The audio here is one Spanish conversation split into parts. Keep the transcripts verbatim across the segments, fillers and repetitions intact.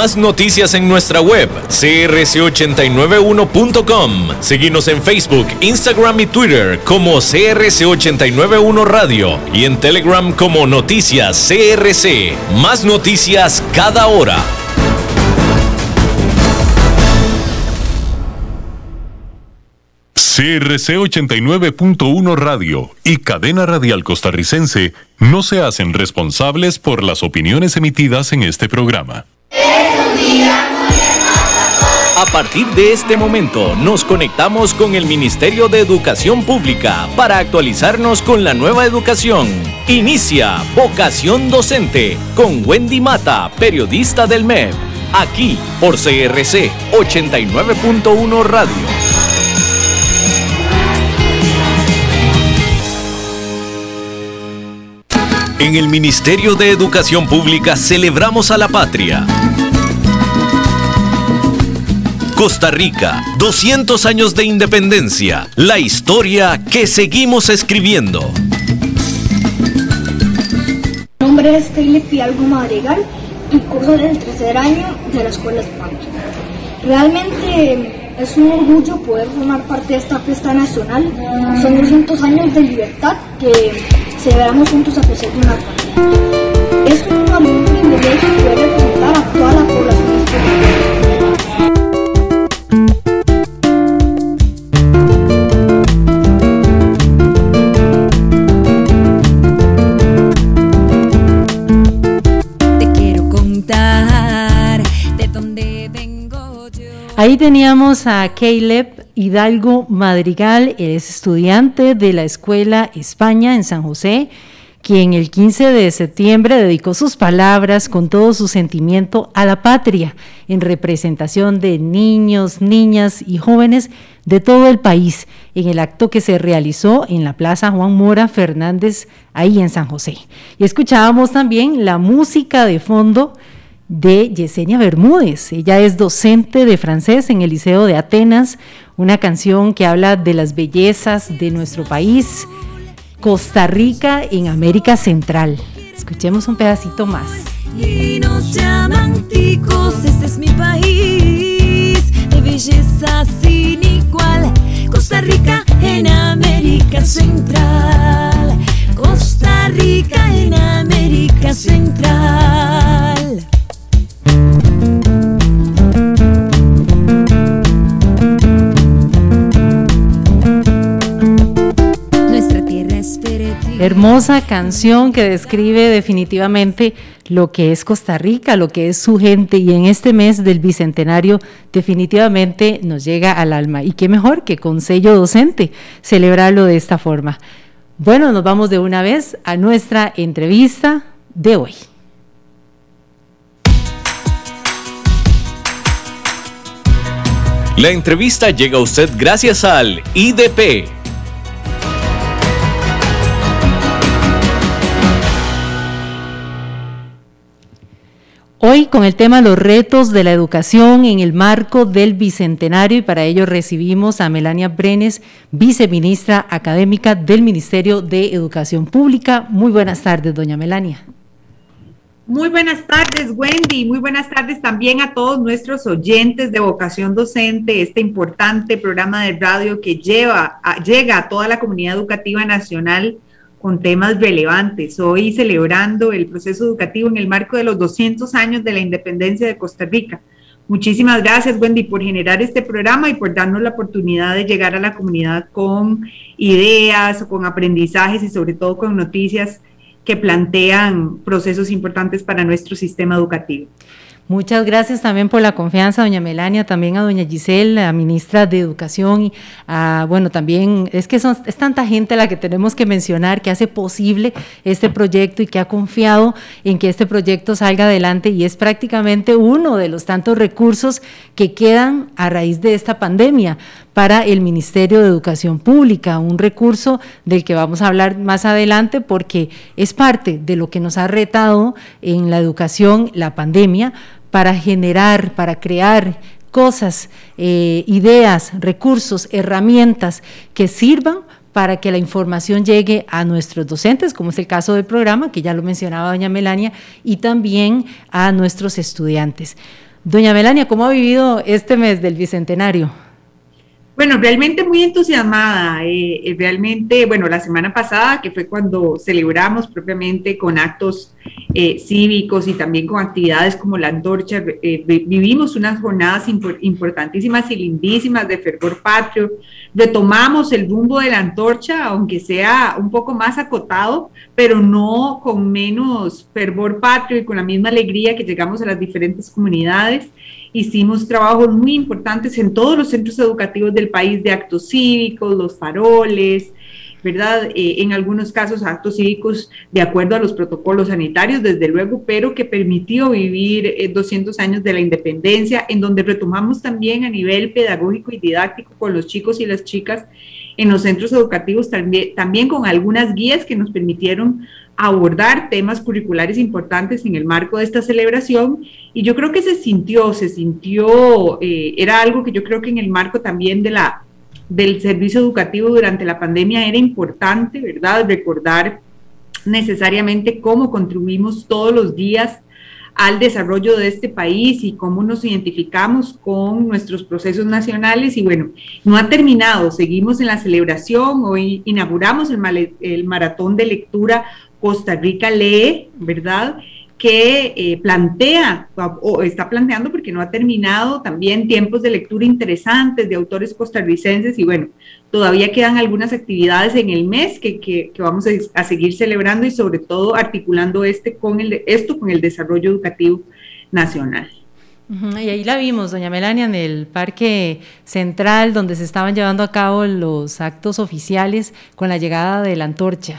Más noticias en nuestra web, c r c ochenta y nueve uno punto com. Seguinos en Facebook, Instagram y Twitter como C R C ochenta y nueve uno Radio y en Telegram como Noticias C R C. Más noticias cada hora. C R C ochenta y nueve punto uno Radio y Cadena Radial Costarricense no se hacen responsables por las opiniones emitidas en este programa. A partir de este momento nos conectamos con el Ministerio de Educación Pública para actualizarnos con la nueva educación. Inicia Vocación Docente con Wendy Mata, periodista del M E P, aquí por C R C ochenta y nueve punto uno Radio. En el Ministerio de Educación Pública celebramos a la patria. Costa Rica, doscientos años de independencia, la historia que seguimos escribiendo. Mi nombre es Caleb Hidalgo Madrigal y curso del tercer año de la Escuela España. Realmente es un orgullo poder formar parte de esta fiesta nacional. Son doscientos años de libertad que celebramos juntos a pesar de una pandemia. Es un honor y un privilegio poder representar a toda la población estudiantil. Ahí teníamos a Caleb Hidalgo Madrigal, él es estudiante de la Escuela España en San José, quien el quince de septiembre dedicó sus palabras con todo su sentimiento a la patria, en representación de niños, niñas y jóvenes de todo el país, en el acto que se realizó en la Plaza Juan Mora Fernández, ahí en San José. Y escuchábamos también la música de fondo de Yesenia Bermúdez. Ella es docente de francés en el Liceo de Atenas, una canción que habla de las bellezas de nuestro país, Costa Rica en América Central. Escuchemos un pedacito más. Y nos llaman ticos, este es mi país, de belleza sin igual, Costa Rica en América Central, Costa Rica en América Central. Hermosa canción que describe definitivamente lo que es Costa Rica, lo que es su gente, y en este mes del Bicentenario definitivamente nos llega al alma. Y qué mejor que con sello docente celebrarlo de esta forma. Bueno, nos vamos de una vez a nuestra entrevista de hoy. La entrevista llega a usted gracias al I D P. Hoy con el tema los retos de la educación en el marco del Bicentenario, y para ello recibimos a Melania Brenes, viceministra académica del Ministerio de Educación Pública. Muy buenas tardes, doña Melania. Muy buenas tardes, Wendy. Muy buenas tardes también a todos nuestros oyentes de Vocación Docente, este importante programa de radio que lleva a, llega a toda la comunidad educativa nacional con temas relevantes. Hoy celebrando el proceso educativo en el marco de los doscientos años de la independencia de Costa Rica. Muchísimas gracias, Wendy, por generar este programa y por darnos la oportunidad de llegar a la comunidad con ideas, con aprendizajes y sobre todo con noticias que plantean procesos importantes para nuestro sistema educativo. Muchas gracias también por la confianza, doña Melania, también a doña Giselle, la ministra de Educación, y a, bueno, también es que son, es tanta gente la que tenemos que mencionar que hace posible este proyecto y que ha confiado en que este proyecto salga adelante, y es prácticamente uno de los tantos recursos que quedan a raíz de esta pandemia para el Ministerio de Educación Pública, un recurso del que vamos a hablar más adelante porque es parte de lo que nos ha retado en la educación la pandemia, para generar, para crear cosas, eh, ideas, recursos, herramientas que sirvan para que la información llegue a nuestros docentes, como es el caso del programa, que ya lo mencionaba doña Melania, y también a nuestros estudiantes. Doña Melania, ¿cómo ha vivido este mes del Bicentenario? Bueno, realmente muy entusiasmada, eh, realmente, bueno, la semana pasada, que fue cuando celebramos propiamente con actos eh, cívicos y también con actividades como la antorcha, eh, vivimos unas jornadas impor importantísimas y lindísimas de fervor patrio, retomamos el rumbo de la antorcha, aunque sea un poco más acotado, pero no con menos fervor patrio y con la misma alegría que llegamos a las diferentes comunidades. Hicimos trabajos muy importantes en todos los centros educativos del país de actos cívicos, los faroles, ¿verdad? Eh, en algunos casos actos cívicos de acuerdo a los protocolos sanitarios, desde luego, pero que permitió vivir eh, doscientos años de la independencia, en donde retomamos también a nivel pedagógico y didáctico con los chicos y las chicas en los centros educativos, también, también con algunas guías que nos permitieron abordar temas curriculares importantes en el marco de esta celebración, y yo creo que se sintió, se sintió, eh, era algo que yo creo que en el marco también de la, del servicio educativo durante la pandemia era importante, ¿verdad? Recordar necesariamente cómo contribuimos todos los días al desarrollo de este país y cómo nos identificamos con nuestros procesos nacionales. Y bueno, no ha terminado, seguimos en la celebración. Hoy inauguramos el, el maratón de lectura Costa Rica Lee, ¿verdad?, que eh, plantea, o está planteando porque no ha terminado, también tiempos de lectura interesantes de autores costarricenses, y bueno, todavía quedan algunas actividades en el mes que, que, que vamos a, a seguir celebrando y sobre todo articulando este con el, esto con el desarrollo educativo nacional. Uh-huh. Y ahí la vimos, doña Melania, en el Parque Central, donde se estaban llevando a cabo los actos oficiales con la llegada de la antorcha.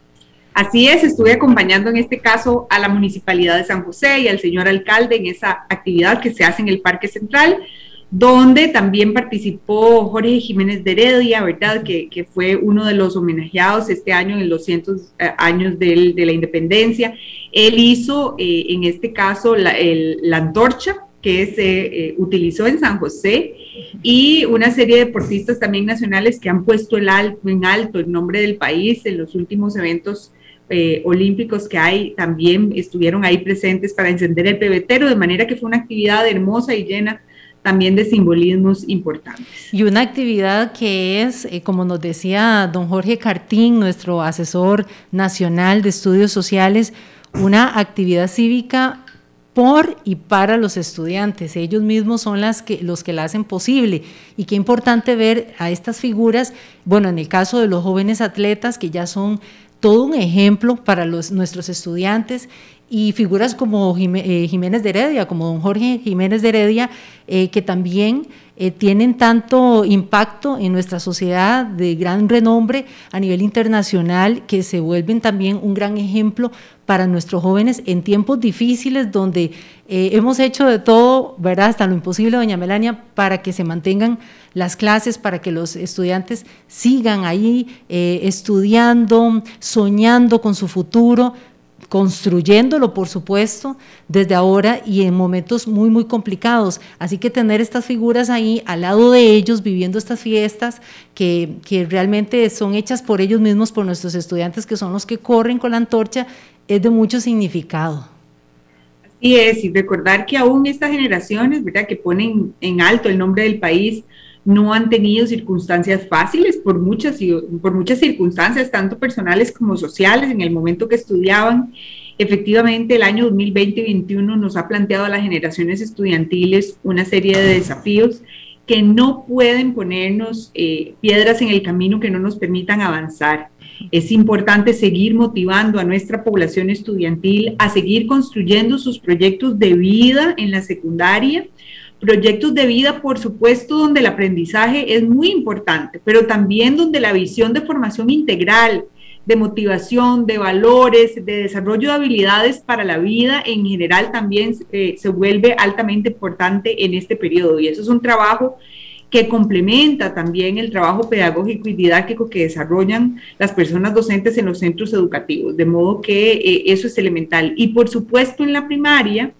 Así es, estuve acompañando en este caso a la Municipalidad de San José y al señor alcalde en esa actividad que se hace en el Parque Central, donde también participó Jorge Jiménez de Heredia, ¿verdad?, que, que fue uno de los homenajeados este año en los cientos eh, años de, de la independencia. Él hizo, eh, en este caso, la, el, la antorcha que se eh, utilizó en San José, y una serie de deportistas también nacionales que han puesto el alto, en alto el nombre del país en los últimos eventos Eh, olímpicos que hay, también estuvieron ahí presentes para encender el pebetero, de manera que fue una actividad hermosa y llena también de simbolismos importantes. Y una actividad que es, eh, como nos decía don Jorge Cartín, nuestro asesor nacional de estudios sociales, una actividad cívica por y para los estudiantes. Ellos mismos son las que, los que la hacen posible, y qué importante ver a estas figuras, bueno, en el caso de los jóvenes atletas, que ya son todo un ejemplo para los, nuestros estudiantes, y figuras como Jiménez de Heredia, como don Jorge Jiménez de Heredia, eh, que también eh, tienen tanto impacto en nuestra sociedad, de gran renombre a nivel internacional, que se vuelven también un gran ejemplo para nuestros jóvenes en tiempos difíciles, donde eh, hemos hecho de todo, ¿verdad?, hasta lo imposible, doña Melania, para que se mantengan las clases, para que los estudiantes sigan ahí eh, estudiando, soñando con su futuro, construyéndolo, por supuesto, desde ahora y en momentos muy, muy complicados. Así que tener estas figuras ahí al lado de ellos, viviendo estas fiestas que, que realmente son hechas por ellos mismos, por nuestros estudiantes, que son los que corren con la antorcha, es de mucho significado. Así es, y recordar que aún estas generaciones, ¿verdad?, que ponen en alto el nombre del país, no han tenido circunstancias fáciles por muchas, por muchas circunstancias, tanto personales como sociales, en el momento que estudiaban. Efectivamente, el año dos mil veinte y dos mil veintiuno nos ha planteado a las generaciones estudiantiles una serie de desafíos que no pueden ponernos eh, piedras en el camino que no nos permitan avanzar. Es importante seguir motivando a nuestra población estudiantil a seguir construyendo sus proyectos de vida en la secundaria, proyectos de vida, por supuesto, donde el aprendizaje es muy importante, pero también donde la visión de formación integral, de motivación, de valores, de desarrollo de habilidades para la vida en general también eh, se vuelve altamente importante en este periodo. Y eso es un trabajo que complementa también el trabajo pedagógico y didáctico que desarrollan las personas docentes en los centros educativos, de modo que eh, eso es elemental. Y por supuesto en la primaria,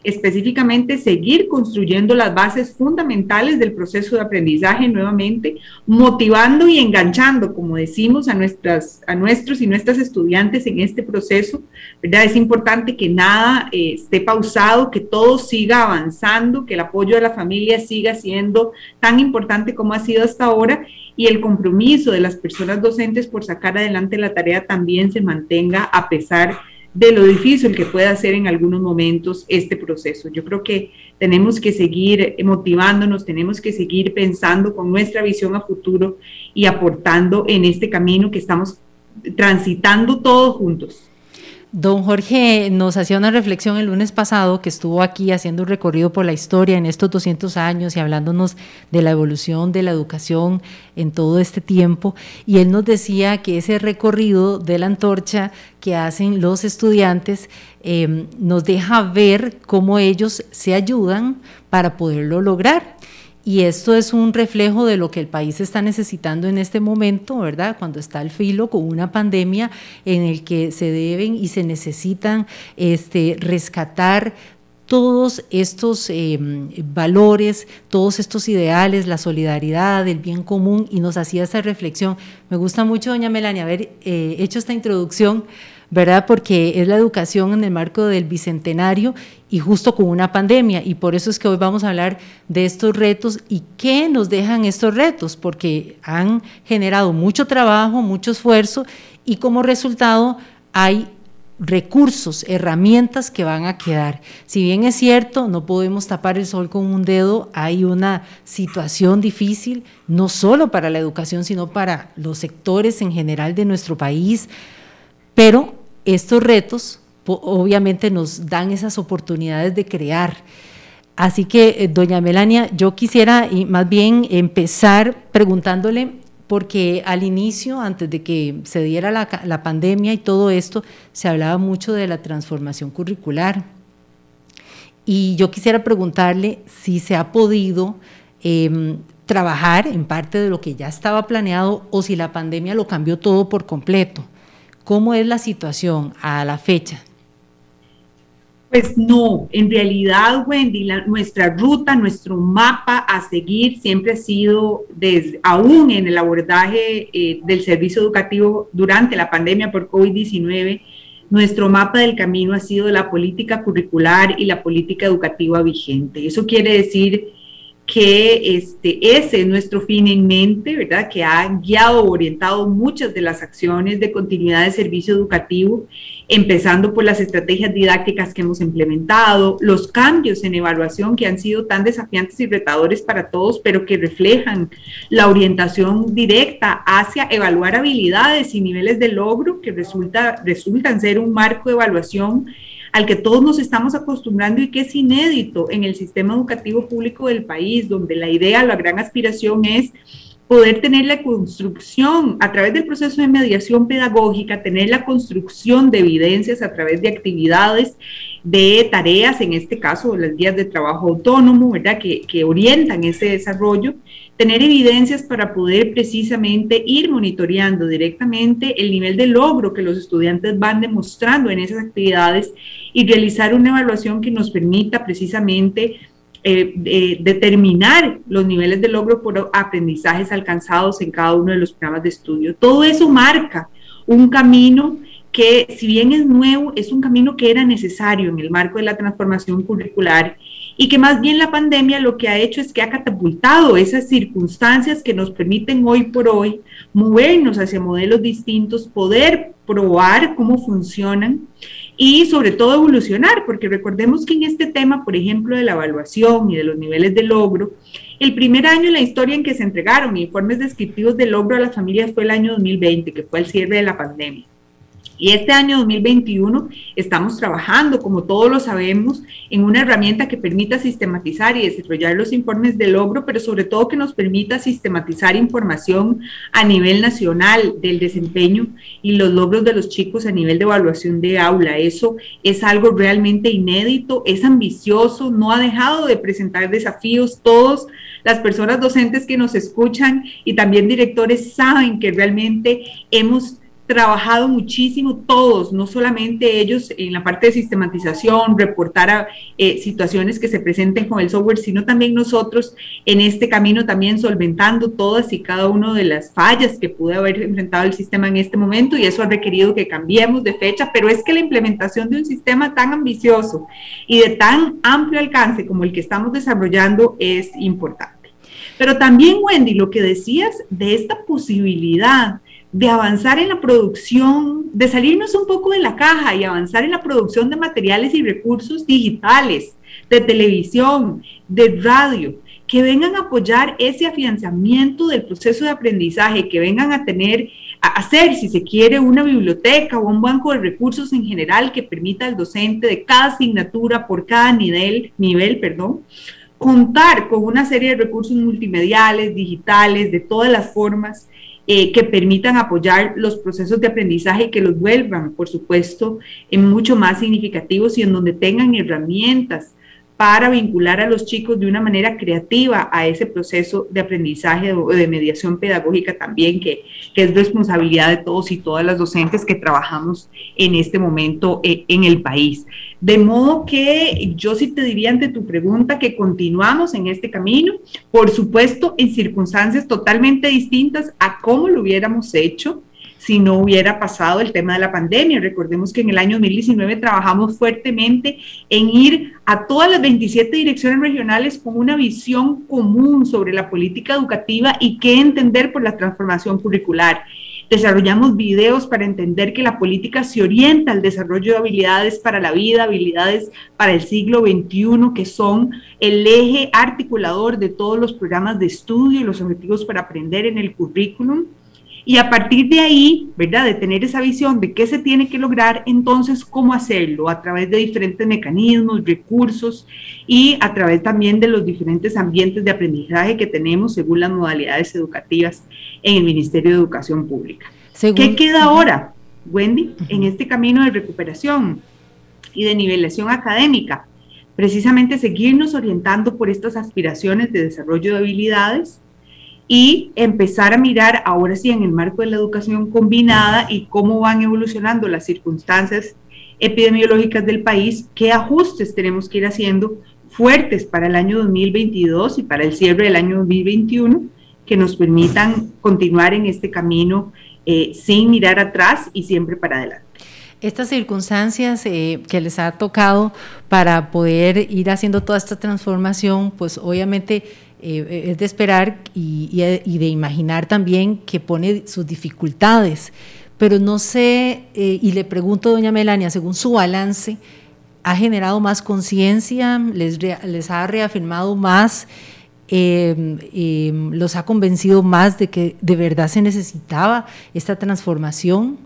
específicamente seguir construyendo las bases fundamentales del proceso de aprendizaje nuevamente, motivando y enganchando, como decimos, a, nuestras, a nuestros y nuestras estudiantes en este proceso, ¿verdad? Es importante que nada eh, esté pausado, que todo siga avanzando, que el apoyo de la familia siga siendo tan importante como ha sido hasta ahora, y el compromiso de las personas docentes por sacar adelante la tarea también se mantenga a pesar de lo difícil que pueda ser en algunos momentos este proceso. Yo creo que tenemos que seguir motivándonos, tenemos que seguir pensando con nuestra visión a futuro y aportando en este camino que estamos transitando todos juntos. Don Jorge nos hacía una reflexión el lunes pasado, que estuvo aquí haciendo un recorrido por la historia en estos doscientos años y hablándonos de la evolución de la educación en todo este tiempo, y él nos decía que ese recorrido de la antorcha que hacen los estudiantes eh, nos deja ver cómo ellos se ayudan para poderlo lograr. Y esto es un reflejo de lo que el país está necesitando en este momento, ¿verdad? Cuando está al filo con una pandemia en el que se deben y se necesitan este, rescatar todos estos eh, valores, todos estos ideales, la solidaridad, el bien común, y nos hacía esa reflexión. Me gusta mucho, doña Melania, haber eh, hecho esta introducción, ¿verdad? Porque es la educación en el marco del bicentenario y justo con una pandemia, y por eso es que hoy vamos a hablar de estos retos y qué nos dejan estos retos, porque han generado mucho trabajo, mucho esfuerzo, y como resultado hay recursos, herramientas que van a quedar. Si bien es cierto, no podemos tapar el sol con un dedo, hay una situación difícil, no solo para la educación, sino para los sectores en general de nuestro país, pero estos retos obviamente nos dan esas oportunidades de crear. Así que, eh, doña Melania, yo quisiera y más bien empezar preguntándole, porque al inicio, antes de que se diera la, la pandemia y todo esto, se hablaba mucho de la transformación curricular. Y yo quisiera preguntarle si se ha podido eh, trabajar en parte de lo que ya estaba planeado o si la pandemia lo cambió todo por completo. ¿Cómo es la situación a la fecha? Pues no, en realidad, Wendy, la, nuestra ruta, nuestro mapa a seguir siempre ha sido, desde, aún en el abordaje eh, del servicio educativo durante la pandemia por COVID diecinueve, nuestro mapa del camino ha sido la política curricular y la política educativa vigente. Eso quiere decir que este, ese es nuestro fin en mente, ¿verdad? Que ha guiado o orientado muchas de las acciones de continuidad de servicio educativo, empezando por las estrategias didácticas que hemos implementado, los cambios en evaluación que han sido tan desafiantes y retadores para todos, pero que reflejan la orientación directa hacia evaluar habilidades y niveles de logro que resulta, resultan ser un marco de evaluación al que todos nos estamos acostumbrando y que es inédito en el sistema educativo público del país, donde la idea, la gran aspiración es poder tener la construcción a través del proceso de mediación pedagógica, tener la construcción de evidencias a través de actividades, de tareas, en este caso las guías de trabajo autónomo, ¿verdad? Que, que orientan ese desarrollo, tener evidencias para poder precisamente ir monitoreando directamente el nivel de logro que los estudiantes van demostrando en esas actividades y realizar una evaluación que nos permita precisamente Eh, eh, determinar los niveles de logro por aprendizajes alcanzados en cada uno de los programas de estudio. Todo eso marca un camino que, si bien es nuevo, es un camino que era necesario en el marco de la transformación curricular y que más bien la pandemia lo que ha hecho es que ha catapultado esas circunstancias que nos permiten hoy por hoy movernos hacia modelos distintos, poder probar cómo funcionan y sobre todo evolucionar, porque recordemos que en este tema, por ejemplo, de la evaluación y de los niveles de logro, el primer año en la historia en que se entregaron informes descriptivos de logro a las familias fue el año dos mil veinte, que fue el cierre de la pandemia. Y este año dos mil veintiuno estamos trabajando, como todos lo sabemos, en una herramienta que permita sistematizar y desarrollar los informes de logro, pero sobre todo que nos permita sistematizar información a nivel nacional del desempeño y los logros de los chicos a nivel de evaluación de aula. Eso es algo realmente inédito, es ambicioso, no ha dejado de presentar desafíos. Todas las personas docentes que nos escuchan y también directores saben que realmente hemos trabajado muchísimo todos, no solamente ellos en la parte de sistematización, reportar a, eh, situaciones que se presenten con el software, sino también nosotros en este camino también solventando todas y cada una de las fallas que pudo haber enfrentado el sistema en este momento, y eso ha requerido que cambiemos de fecha, pero es que la implementación de un sistema tan ambicioso y de tan amplio alcance como el que estamos desarrollando es importante. Pero también, Wendy, lo que decías de esta posibilidad de avanzar en la producción, de salirnos un poco de la caja y avanzar en la producción de materiales y recursos digitales, de televisión, de radio, que vengan a apoyar ese afianzamiento del proceso de aprendizaje, que vengan a tener, a hacer, si se quiere, una biblioteca o un banco de recursos en general que permita al docente de cada asignatura, por cada nivel, nivel, perdón, contar con una serie de recursos multimediales, digitales, de todas las formas, Eh, que permitan apoyar los procesos de aprendizaje y que los vuelvan, por supuesto, en mucho más significativos y en donde tengan herramientas para vincular a los chicos de una manera creativa a ese proceso de aprendizaje o de mediación pedagógica también, que, que es responsabilidad de todos y todas las docentes que trabajamos en este momento eh, en el país. De modo que yo sí te diría ante tu pregunta que continuamos en este camino, por supuesto en circunstancias totalmente distintas a cómo lo hubiéramos hecho si no hubiera pasado el tema de la pandemia. Recordemos que en el año dos mil diecinueve trabajamos fuertemente en ir a todas las veintisiete direcciones regionales con una visión común sobre la política educativa y qué entender por la transformación curricular. Desarrollamos videos para entender que la política se orienta al desarrollo de habilidades para la vida, habilidades para el siglo veintiuno, que son el eje articulador de todos los programas de estudio y los objetivos para aprender en el currículum. Y a partir de ahí, ¿verdad?, de tener esa visión de qué se tiene que lograr, entonces, ¿cómo hacerlo? A través de diferentes mecanismos, recursos y a través también de los diferentes ambientes de aprendizaje que tenemos según las modalidades educativas en el Ministerio de Educación Pública. Según... ¿Qué queda ahora, Wendy, uh-huh. en este camino de recuperación y de nivelación académica? Precisamente seguirnos orientando por estas aspiraciones de desarrollo de habilidades y empezar a mirar ahora sí en el marco de la educación combinada y cómo van evolucionando las circunstancias epidemiológicas del país, qué ajustes tenemos que ir haciendo fuertes para el año dos mil veintidós y para el cierre del año dos mil veintiuno, que nos permitan continuar en este camino eh, sin mirar atrás y siempre para adelante. Estas circunstancias eh, que les ha tocado para poder ir haciendo toda esta transformación, pues obviamente Eh, es de esperar y, y, y de imaginar también que pone sus dificultades, pero no sé, eh, y le pregunto, doña Melania, según su balance, ¿ha generado más conciencia? ¿Les, les ha reafirmado más? Eh, eh, ¿Los ha convencido más de que de verdad se necesitaba esta transformación?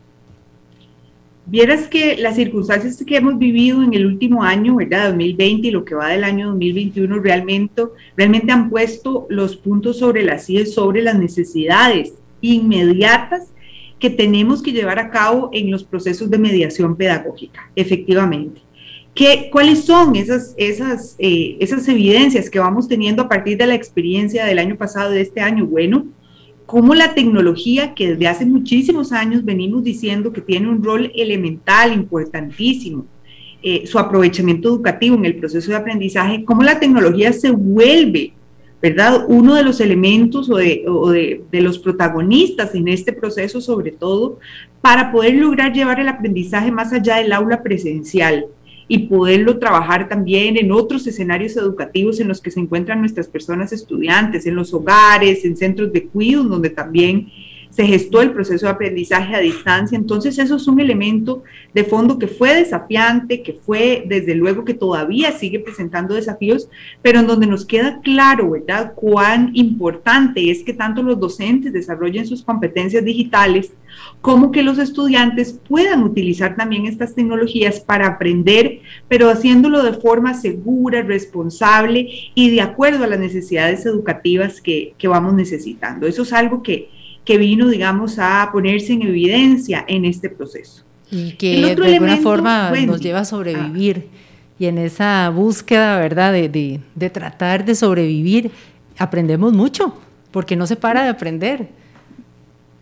Vieras que las circunstancias que hemos vivido en el último año, ¿verdad?, dos mil veinte y lo que va del año dos mil veintiuno, realmente, realmente han puesto los puntos sobre las íes, sobre las necesidades inmediatas que tenemos que llevar a cabo en los procesos de mediación pedagógica, efectivamente. ¿Qué, ¿Cuáles son esas, esas, eh, esas evidencias que vamos teniendo a partir de la experiencia del año pasado y de este año? Bueno, cómo la tecnología, que desde hace muchísimos años venimos diciendo que tiene un rol elemental, importantísimo, eh, su aprovechamiento educativo en el proceso de aprendizaje, cómo la tecnología se vuelve, ¿verdad?, uno de los elementos o de, o de, de los protagonistas en este proceso, sobre todo, para poder lograr llevar el aprendizaje más allá del aula presencial y poderlo trabajar también en otros escenarios educativos en los que se encuentran nuestras personas estudiantes, en los hogares, en centros de cuidado, donde también se gestó el proceso de aprendizaje a distancia. Entonces eso es un elemento de fondo que fue desafiante, que fue desde luego que todavía sigue presentando desafíos, pero en donde nos queda claro, ¿verdad?, cuán importante es que tanto los docentes desarrollen sus competencias digitales, como que los estudiantes puedan utilizar también estas tecnologías para aprender, pero haciéndolo de forma segura, responsable y de acuerdo a las necesidades educativas que, que vamos necesitando. Eso es algo que que vino, digamos, a ponerse en evidencia en este proceso. Y que de alguna elemento, forma Wendy, nos lleva a sobrevivir. Ah. Y en esa búsqueda, ¿verdad?, de, de, de tratar de sobrevivir, aprendemos mucho, porque no se para de aprender.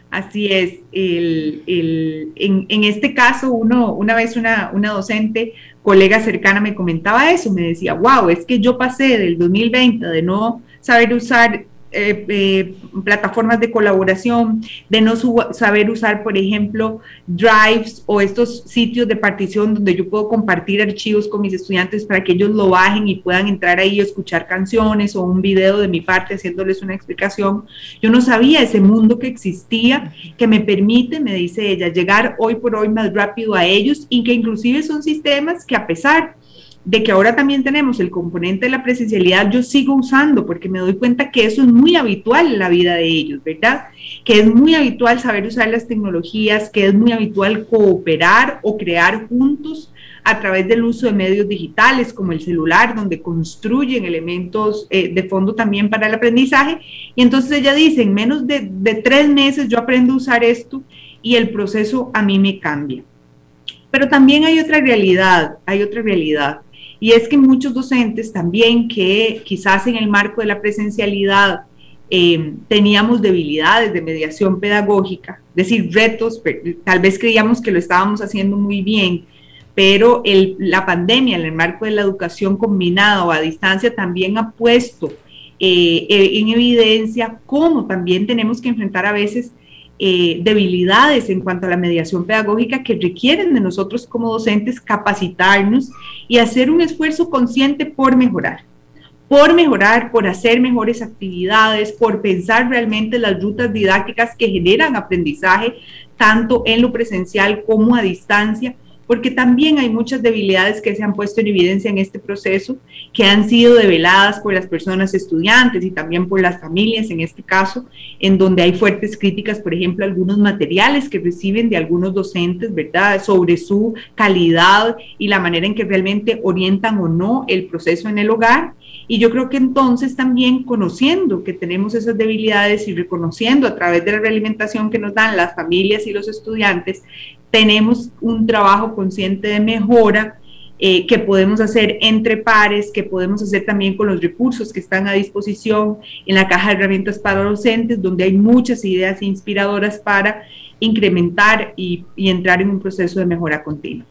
Así es. El, el, en, en este caso, uno, una vez una, una docente, colega cercana, me comentaba eso, me decía, wow, es que yo pasé del dos mil veinte de no saber usar Eh, eh, plataformas de colaboración, de no saber usar, por ejemplo, drives o estos sitios de partición donde yo puedo compartir archivos con mis estudiantes para que ellos lo bajen y puedan entrar ahí a escuchar canciones o un video de mi parte haciéndoles una explicación. Yo no sabía ese mundo que existía, que me permite, me dice ella, llegar hoy por hoy más rápido a ellos, y que inclusive son sistemas que, a pesar de que ahora también tenemos el componente de la presencialidad, yo sigo usando, porque me doy cuenta que eso es muy habitual en la vida de ellos, ¿verdad? Que es muy habitual saber usar las tecnologías, que es muy habitual cooperar o crear juntos a través del uso de medios digitales como el celular, donde construyen elementos eh, de fondo también para el aprendizaje. Y entonces ella dice, en menos de, de tres meses yo aprendo a usar esto y el proceso a mí me cambia. Pero también hay otra realidad, hay otra realidad. Y es que muchos docentes también, que quizás en el marco de la presencialidad eh, teníamos debilidades de mediación pedagógica, es decir, retos, tal vez creíamos que lo estábamos haciendo muy bien, pero el, la pandemia en el marco de la educación combinada o a distancia también ha puesto eh, en evidencia cómo también tenemos que enfrentar a veces Eh, debilidades en cuanto a la mediación pedagógica, que requieren de nosotros como docentes capacitarnos y hacer un esfuerzo consciente por mejorar, por mejorar, por hacer mejores actividades, por pensar realmente las rutas didácticas que generan aprendizaje, tanto en lo presencial como a distancia, porque también hay muchas debilidades que se han puesto en evidencia en este proceso, que han sido develadas por las personas estudiantes y también por las familias en este caso, en donde hay fuertes críticas, por ejemplo, algunos materiales que reciben de algunos docentes, ¿verdad?, sobre su calidad y la manera en que realmente orientan o no el proceso en el hogar. Y yo creo que entonces también, conociendo que tenemos esas debilidades y reconociendo a través de la realimentación que nos dan las familias y los estudiantes, tenemos un trabajo consciente de mejora eh, que podemos hacer entre pares, que podemos hacer también con los recursos que están a disposición en la caja de herramientas para docentes, donde hay muchas ideas inspiradoras para incrementar y, y entrar en un proceso de mejora continua.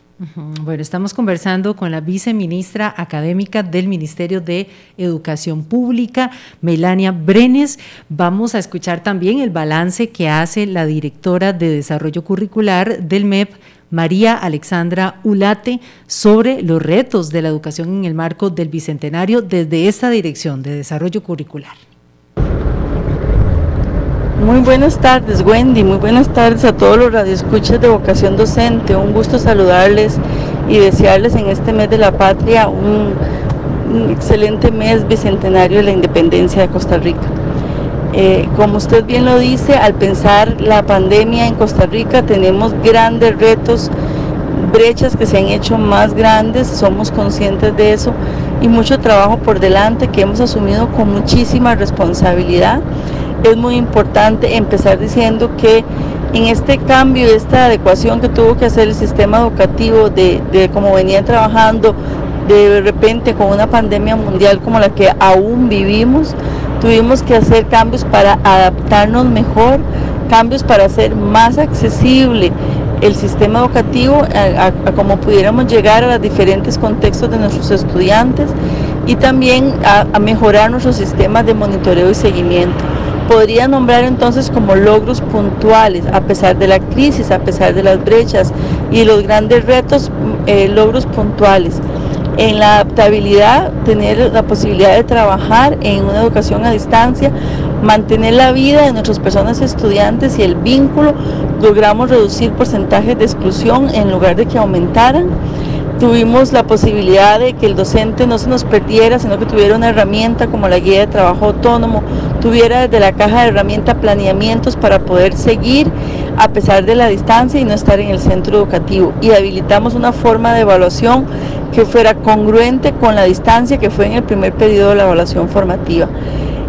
Bueno, estamos conversando con la viceministra académica del Ministerio de Educación Pública, Melania Brenes. Vamos a escuchar también el balance que hace la directora de Desarrollo Curricular del M E P, María Alexandra Ulate, sobre los retos de la educación en el marco del Bicentenario desde esta Dirección de Desarrollo Curricular. Muy buenas tardes, Wendy, muy buenas tardes a todos los radioescuchas de Vocación Docente. Un gusto saludarles y desearles en este mes de la patria un, un excelente mes bicentenario de la independencia de Costa Rica. Eh, como usted bien lo dice, al pensar la pandemia en Costa Rica tenemos grandes retos, brechas que se han hecho más grandes, somos conscientes de eso, y mucho trabajo por delante que hemos asumido con muchísima responsabilidad. Es muy importante empezar diciendo que en este cambio, esta adecuación que tuvo que hacer el sistema educativo de, de cómo venían trabajando, de repente con una pandemia mundial como la que aún vivimos, tuvimos que hacer cambios para adaptarnos mejor, cambios para hacer más accesible el sistema educativo a, a, a cómo pudiéramos llegar a los diferentes contextos de nuestros estudiantes, y también a, a mejorar nuestros sistemas de monitoreo y seguimiento. Podría nombrar entonces como logros puntuales, a pesar de la crisis, a pesar de las brechas y los grandes retos, eh, logros puntuales. En la adaptabilidad, tener la posibilidad de trabajar en una educación a distancia, mantener la vida de nuestras personas estudiantes y el vínculo, logramos reducir porcentajes de exclusión en lugar de que aumentaran. Tuvimos la posibilidad de que el docente no se nos perdiera, sino que tuviera una herramienta como la guía de trabajo autónomo, tuviera desde la caja de herramientas planeamientos para poder seguir a pesar de la distancia y no estar en el centro educativo. Y habilitamos una forma de evaluación que fuera congruente con la distancia que fue en el primer periodo de la evaluación formativa.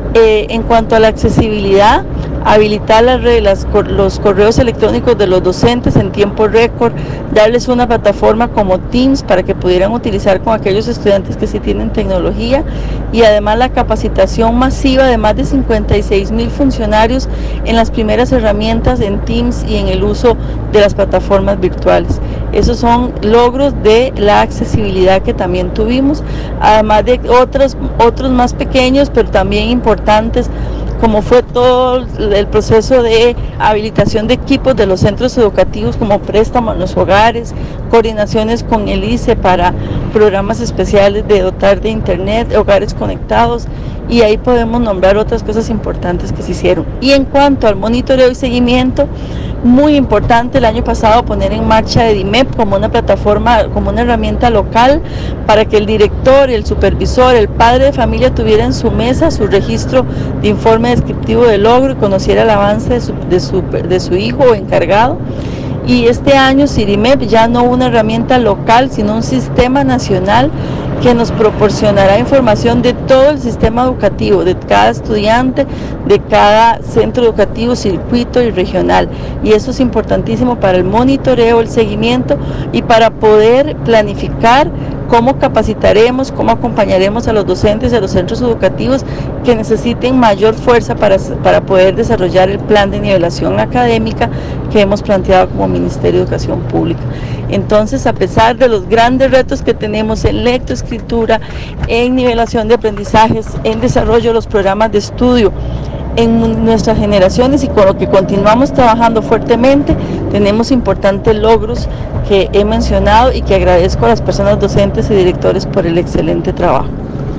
Eh, en cuanto a la accesibilidad, habilitar las reglas, los correos electrónicos de los docentes en tiempo récord, darles una plataforma como Teams para que pudieran utilizar con aquellos estudiantes que sí tienen tecnología, y además la capacitación masiva de más de cincuenta y seis mil funcionarios en las primeras herramientas en Teams y en el uso de las plataformas virtuales. Esos son logros de la accesibilidad que también tuvimos, además de otros, otros más pequeños pero también importantes, como fue todo el proceso de habilitación de equipos de los centros educativos, como préstamo en los hogares, coordinaciones con el I C E para programas especiales de dotar de internet, hogares conectados, y ahí podemos nombrar otras cosas importantes que se hicieron. Y en cuanto al monitoreo y seguimiento, muy importante el año pasado poner en marcha EDIMEP como una plataforma, como una herramienta local para que el director, el supervisor, el padre de familia tuviera en su mesa su registro de informe descriptivo de logro y conociera el avance de su, de su, de su hijo o encargado. Y este año CIDIMEP ya no una herramienta local, sino un sistema nacional que nos proporcionará información de todo el sistema educativo, de cada estudiante, de cada centro educativo, circuito y regional. Y eso es importantísimo para el monitoreo, el seguimiento y para poder planificar cómo capacitaremos, cómo acompañaremos a los docentes y a los centros educativos que necesiten mayor fuerza para, para poder desarrollar el plan de nivelación académica que hemos planteado como Ministerio de Educación Pública. Entonces, a pesar de los grandes retos que tenemos en lectoescritura, en nivelación de aprendizajes, en desarrollo de los programas de estudio, en nuestras generaciones y con lo que continuamos trabajando fuertemente, tenemos importantes logros que he mencionado y que agradezco a las personas docentes y directores por el excelente trabajo.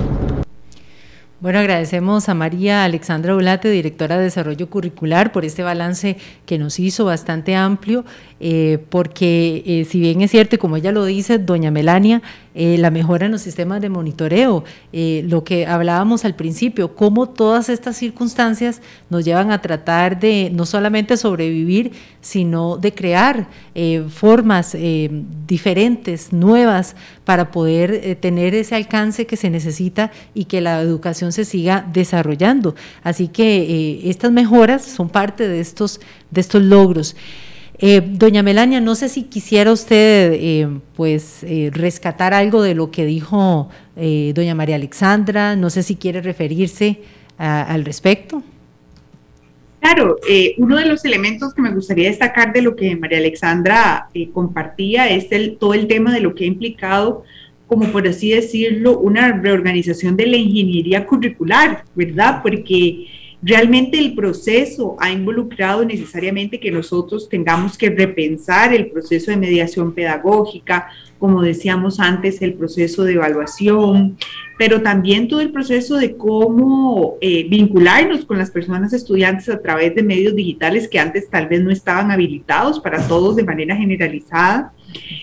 Bueno, agradecemos a María Alexandra Ulate, directora de Desarrollo Curricular, por este balance que nos hizo bastante amplio, eh, porque eh, si bien es cierto, y como ella lo dice, doña Melania, eh, la mejora en los sistemas de monitoreo, eh, lo que hablábamos al principio, cómo todas estas circunstancias nos llevan a tratar de no solamente sobrevivir, sino de crear eh, formas eh, diferentes, nuevas, para poder eh, tener ese alcance que se necesita y que la educación se siga desarrollando. Así que eh, estas mejoras son parte de estos, de estos logros. Eh, doña Melania, no sé si quisiera usted eh, pues eh, rescatar algo de lo que dijo eh, doña María Alexandra, no sé si quiere referirse a, al respecto. Claro, eh, uno de los elementos que me gustaría destacar de lo que María Alexandra eh, compartía es el, todo el tema de lo que ha implicado, como por así decirlo, una reorganización de la ingeniería curricular, ¿verdad? Porque realmente el proceso ha involucrado necesariamente que nosotros tengamos que repensar el proceso de mediación pedagógica, como decíamos antes, el proceso de evaluación, pero también todo el proceso de cómo eh, vincularnos con las personas estudiantes a través de medios digitales que antes tal vez no estaban habilitados para todos de manera generalizada,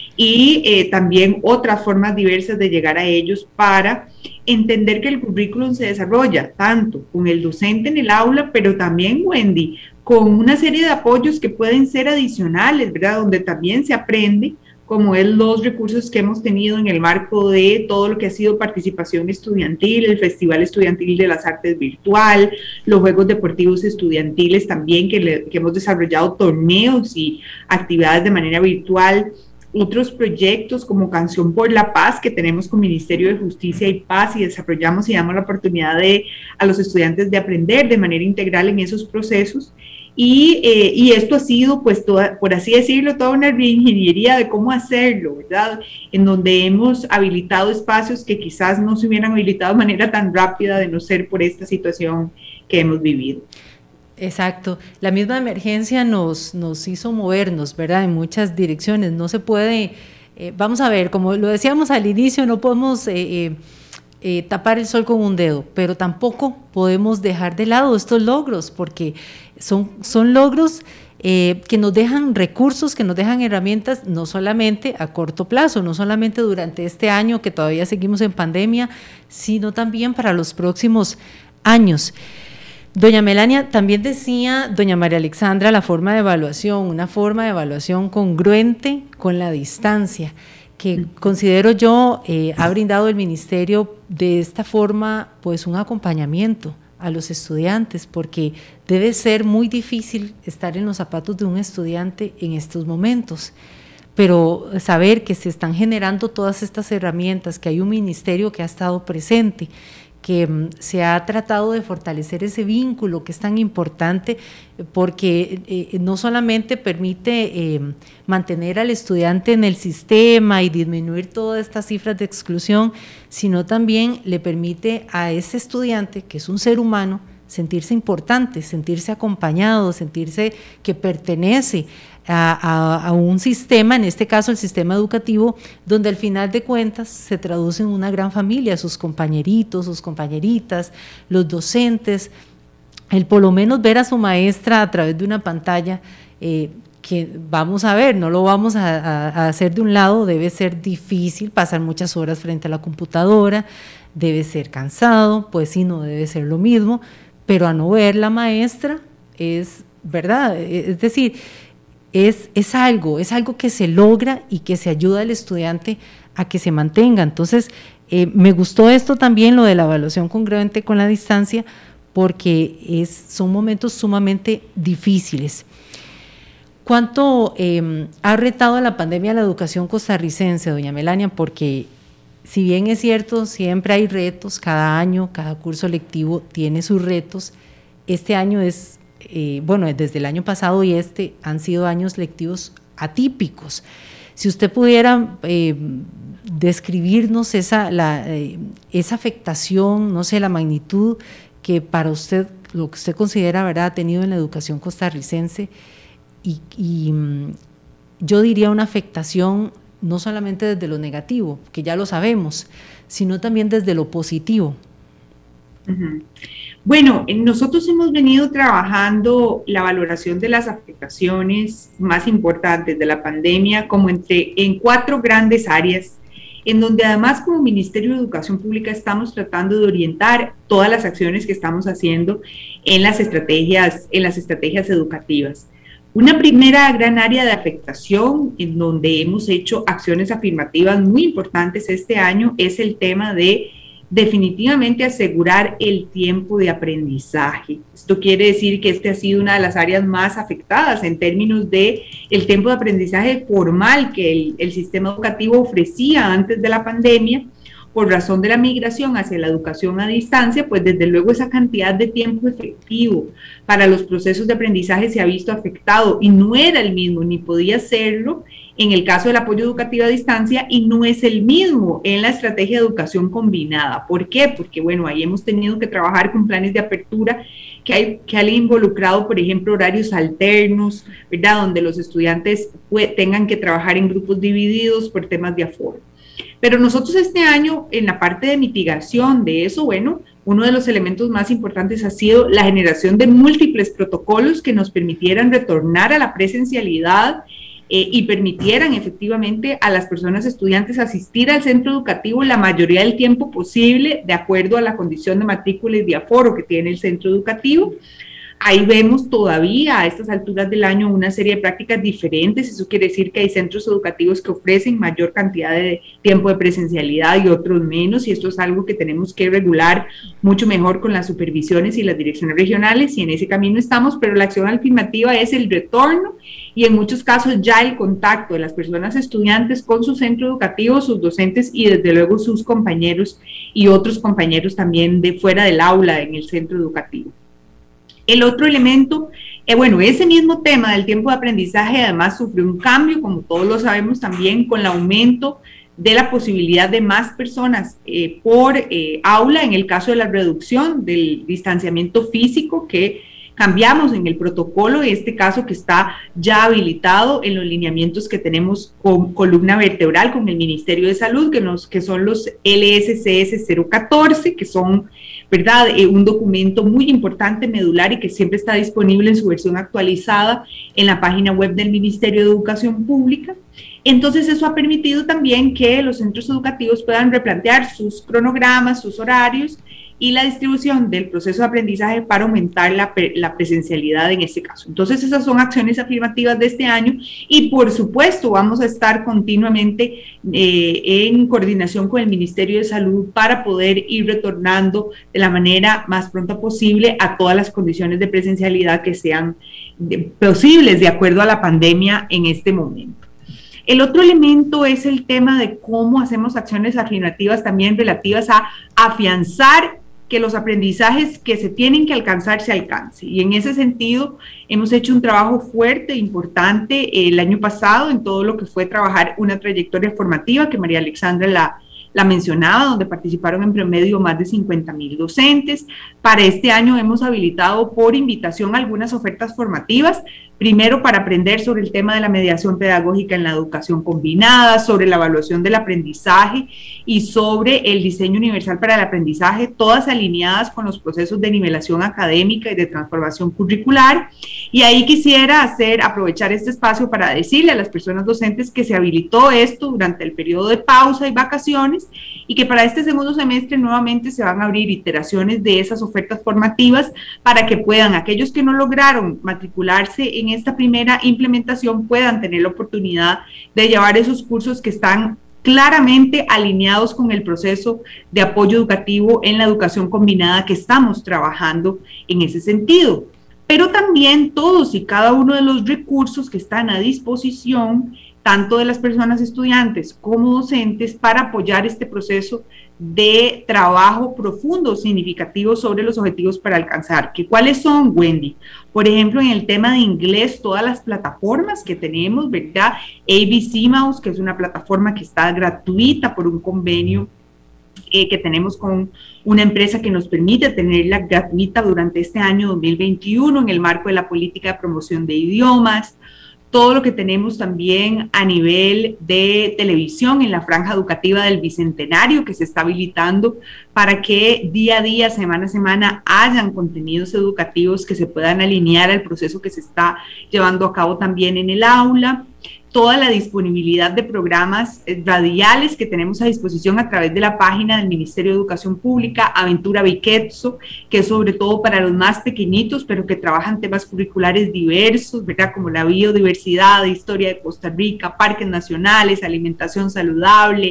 y eh, también otras formas diversas de llegar a ellos para entender que el currículum se desarrolla tanto con el docente en el aula, pero también, Wendy, con una serie de apoyos que pueden ser adicionales, ¿verdad? Donde también se aprende, como es los recursos que hemos tenido en el marco de todo lo que ha sido participación estudiantil, el Festival Estudiantil de las Artes Virtual, los Juegos Deportivos Estudiantiles también, que, le, que hemos desarrollado torneos y actividades de manera virtual, otros proyectos como Canción por la Paz que tenemos con Ministerio de Justicia y Paz y desarrollamos y damos la oportunidad de, a los estudiantes de aprender de manera integral en esos procesos. Y, eh, y esto ha sido, pues, toda, por así decirlo, toda una reingeniería de cómo hacerlo, ¿verdad? En donde hemos habilitado espacios que quizás no se hubieran habilitado de manera tan rápida de no ser por esta situación que hemos vivido. Exacto, la misma emergencia nos, nos hizo movernos, ¿verdad? En muchas direcciones, no se puede, eh, vamos a ver, como lo decíamos al inicio, no podemos... Eh, eh, Eh, tapar el sol con un dedo, pero tampoco podemos dejar de lado estos logros, porque son, son logros eh, que nos dejan recursos, que nos dejan herramientas, no solamente a corto plazo, no solamente durante este año que todavía seguimos en pandemia, sino también para los próximos años. Doña Melania, también decía doña María Alexandra la forma de evaluación, una forma de evaluación congruente con la distancia, que considero yo eh, ha brindado el Ministerio de esta forma pues un acompañamiento a los estudiantes, porque debe ser muy difícil estar en los zapatos de un estudiante en estos momentos, pero saber que se están generando todas estas herramientas, que hay un ministerio que ha estado presente, que um, se ha tratado de fortalecer ese vínculo que es tan importante, porque eh, no solamente permite eh, mantener al estudiante en el sistema y disminuir todas estas cifras de exclusión, sino también le permite a ese estudiante, que es un ser humano, sentirse importante, sentirse acompañado, sentirse que pertenece a, a, a un sistema, en este caso el sistema educativo, donde al final de cuentas se traduce en una gran familia, sus compañeritos, sus compañeritas, los docentes, el por lo menos ver a su maestra a través de una pantalla, eh, que vamos a ver, no lo vamos a, a, a hacer de un lado, debe ser difícil pasar muchas horas frente a la computadora, debe ser cansado, pues sí, no debe ser lo mismo, pero a no ver la maestra es, ¿verdad? Es decir, es, es algo, es algo que se logra y que se ayuda al estudiante a que se mantenga. Entonces, eh, me gustó esto también, lo de la evaluación congruente con la distancia, porque es, son momentos sumamente difíciles. ¿Cuánto eh, ha retado la pandemia a la educación costarricense, doña Melania? Porque si bien es cierto, siempre hay retos, cada año, cada curso lectivo tiene sus retos. Este año es, eh, bueno, desde el año pasado y este han sido años lectivos atípicos. Si usted pudiera eh, describirnos esa, la, eh, esa afectación, no sé, la magnitud que para usted, lo que usted considera, ¿verdad?, ha tenido en la educación costarricense, y, y yo diría una afectación no solamente desde lo negativo, que ya lo sabemos, sino también desde lo positivo. Uh-huh. Bueno, nosotros hemos venido trabajando la valoración de las afectaciones más importantes de la pandemia como entre, en cuatro grandes áreas, en donde además como Ministerio de Educación Pública estamos tratando de orientar todas las acciones que estamos haciendo en las estrategias, en las estrategias educativas. Una primera gran área de afectación en donde hemos hecho acciones afirmativas muy importantes este año es el tema de definitivamente asegurar el tiempo de aprendizaje. Esto quiere decir que este ha sido una de las áreas más afectadas en términos de el tiempo de aprendizaje formal que el, el sistema educativo ofrecía antes de la pandemia. Por razón de la migración hacia la educación a distancia, pues desde luego esa cantidad de tiempo efectivo para los procesos de aprendizaje se ha visto afectado y no era el mismo, ni podía serlo en el caso del apoyo educativo a distancia y no es el mismo en la estrategia de educación combinada. ¿Por qué? Porque bueno, ahí hemos tenido que trabajar con planes de apertura que, hay, que han involucrado, por ejemplo, horarios alternos, ¿verdad?, donde los estudiantes pues, tengan que trabajar en grupos divididos por temas de aforo. Pero nosotros este año, en la parte de mitigación de eso, bueno, uno de los elementos más importantes ha sido la generación de múltiples protocolos que nos permitieran retornar a la presencialidad eh, y permitieran efectivamente a las personas estudiantes asistir al centro educativo la mayoría del tiempo posible, de acuerdo a la condición de matrícula y de aforo que tiene el centro educativo. Ahí vemos todavía a estas alturas del año una serie de prácticas diferentes. Eso quiere decir que hay centros educativos que ofrecen mayor cantidad de tiempo de presencialidad y otros menos, y esto es algo que tenemos que regular mucho mejor con las supervisiones y las direcciones regionales, y en ese camino estamos, pero la acción afirmativa es el retorno y en muchos casos ya el contacto de las personas estudiantes con su centro educativo, sus docentes y desde luego sus compañeros y otros compañeros también de fuera del aula en el centro educativo. El otro elemento, eh, bueno, ese mismo tema del tiempo de aprendizaje además sufrió un cambio, como todos lo sabemos también, con el aumento de la posibilidad de más personas eh, por eh, aula, en el caso de la reducción del distanciamiento físico que cambiamos en el protocolo, en este caso que está ya habilitado en los lineamientos que tenemos con columna vertebral con el Ministerio de Salud, que, nos, que son los L S C S cero catorce, que son, ¿verdad?, eh, un documento muy importante, medular, y que siempre está disponible en su versión actualizada en la página web del Ministerio de Educación Pública. Entonces eso ha permitido también que los centros educativos puedan replantear sus cronogramas, sus horarios, y la distribución del proceso de aprendizaje para aumentar la, la presencialidad en este caso. Entonces, esas son acciones afirmativas de este año y, por supuesto, vamos a estar continuamente eh, en coordinación con el Ministerio de Salud para poder ir retornando de la manera más pronta posible a todas las condiciones de presencialidad que sean de, posibles de acuerdo a la pandemia en este momento. El otro elemento es el tema de cómo hacemos acciones afirmativas también relativas a afianzar que los aprendizajes que se tienen que alcanzar se alcancen. Y en ese sentido hemos hecho un trabajo fuerte, importante el año pasado en todo lo que fue trabajar una trayectoria formativa que María Alexandra la, la mencionaba, donde participaron en promedio más de cincuenta mil docentes. Para este año hemos habilitado por invitación algunas ofertas formativas, primero para aprender sobre el tema de la mediación pedagógica en la educación combinada, sobre la evaluación del aprendizaje y sobre el diseño universal para el aprendizaje, todas alineadas con los procesos de nivelación académica y de transformación curricular. Y ahí quisiera hacer, aprovechar este espacio para decirle a las personas docentes que se habilitó esto durante el periodo de pausa y vacaciones y que para este segundo semestre nuevamente se van a abrir iteraciones de esas ofertas formativas para que puedan, aquellos que no lograron matricularse en esta primera implementación, puedan tener la oportunidad de llevar esos cursos que están claramente alineados con el proceso de apoyo educativo en la educación combinada que estamos trabajando en ese sentido. Pero también todos y cada uno de los recursos que están a disposición, tanto de las personas estudiantes como docentes, para apoyar este proceso de trabajo profundo, significativo sobre los objetivos para alcanzar. ¿Que cuáles son, Wendy? Por ejemplo, en el tema de inglés, todas las plataformas que tenemos, ¿verdad? A B C Mouse, que es una plataforma que está gratuita por un convenio eh, que tenemos con una empresa que nos permite tenerla gratuita durante este año dos mil veintiuno en el marco de la política de promoción de idiomas. Todo lo que tenemos también a nivel de televisión en la franja educativa del Bicentenario, que se está habilitando para que día a día, semana a semana, hayan contenidos educativos que se puedan alinear al proceso que se está llevando a cabo también en el aula. Toda la disponibilidad de programas radiales que tenemos a disposición a través de la página del Ministerio de Educación Pública, Aventura Viquetso, que es sobre todo para los más pequeñitos, pero que trabajan temas curriculares diversos, ¿verdad? Como la biodiversidad, historia de Costa Rica, parques nacionales, alimentación saludable,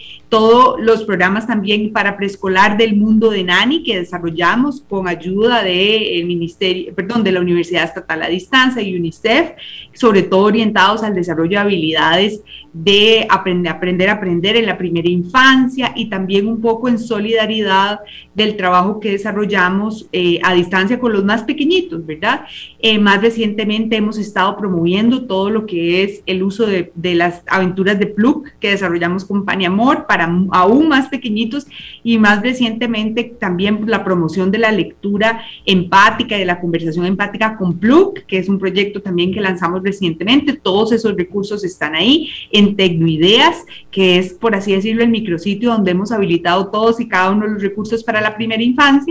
todos los programas también para preescolar del mundo de Nani que desarrollamos con ayuda de el ministerio, perdón, de la Universidad Estatal a Distancia y UNICEF, sobre todo orientados al desarrollo de habilidades de aprender, aprender a aprender en la primera infancia y también un poco en solidaridad del trabajo que desarrollamos eh, a distancia con los más pequeñitos, ¿verdad? Eh, más recientemente hemos estado promoviendo todo lo que es el uso de, de las aventuras de P L U C que desarrollamos con Pan y Amor para aún más pequeñitos y más recientemente también la promoción de la lectura empática y de la conversación empática con P L U C, que es un proyecto también que lanzamos recientemente. Todos esos recursos están ahí en Tecnoideas, que es, por así decirlo, el micrositio donde hemos habilitado todos y cada uno de los recursos para la primera infancia.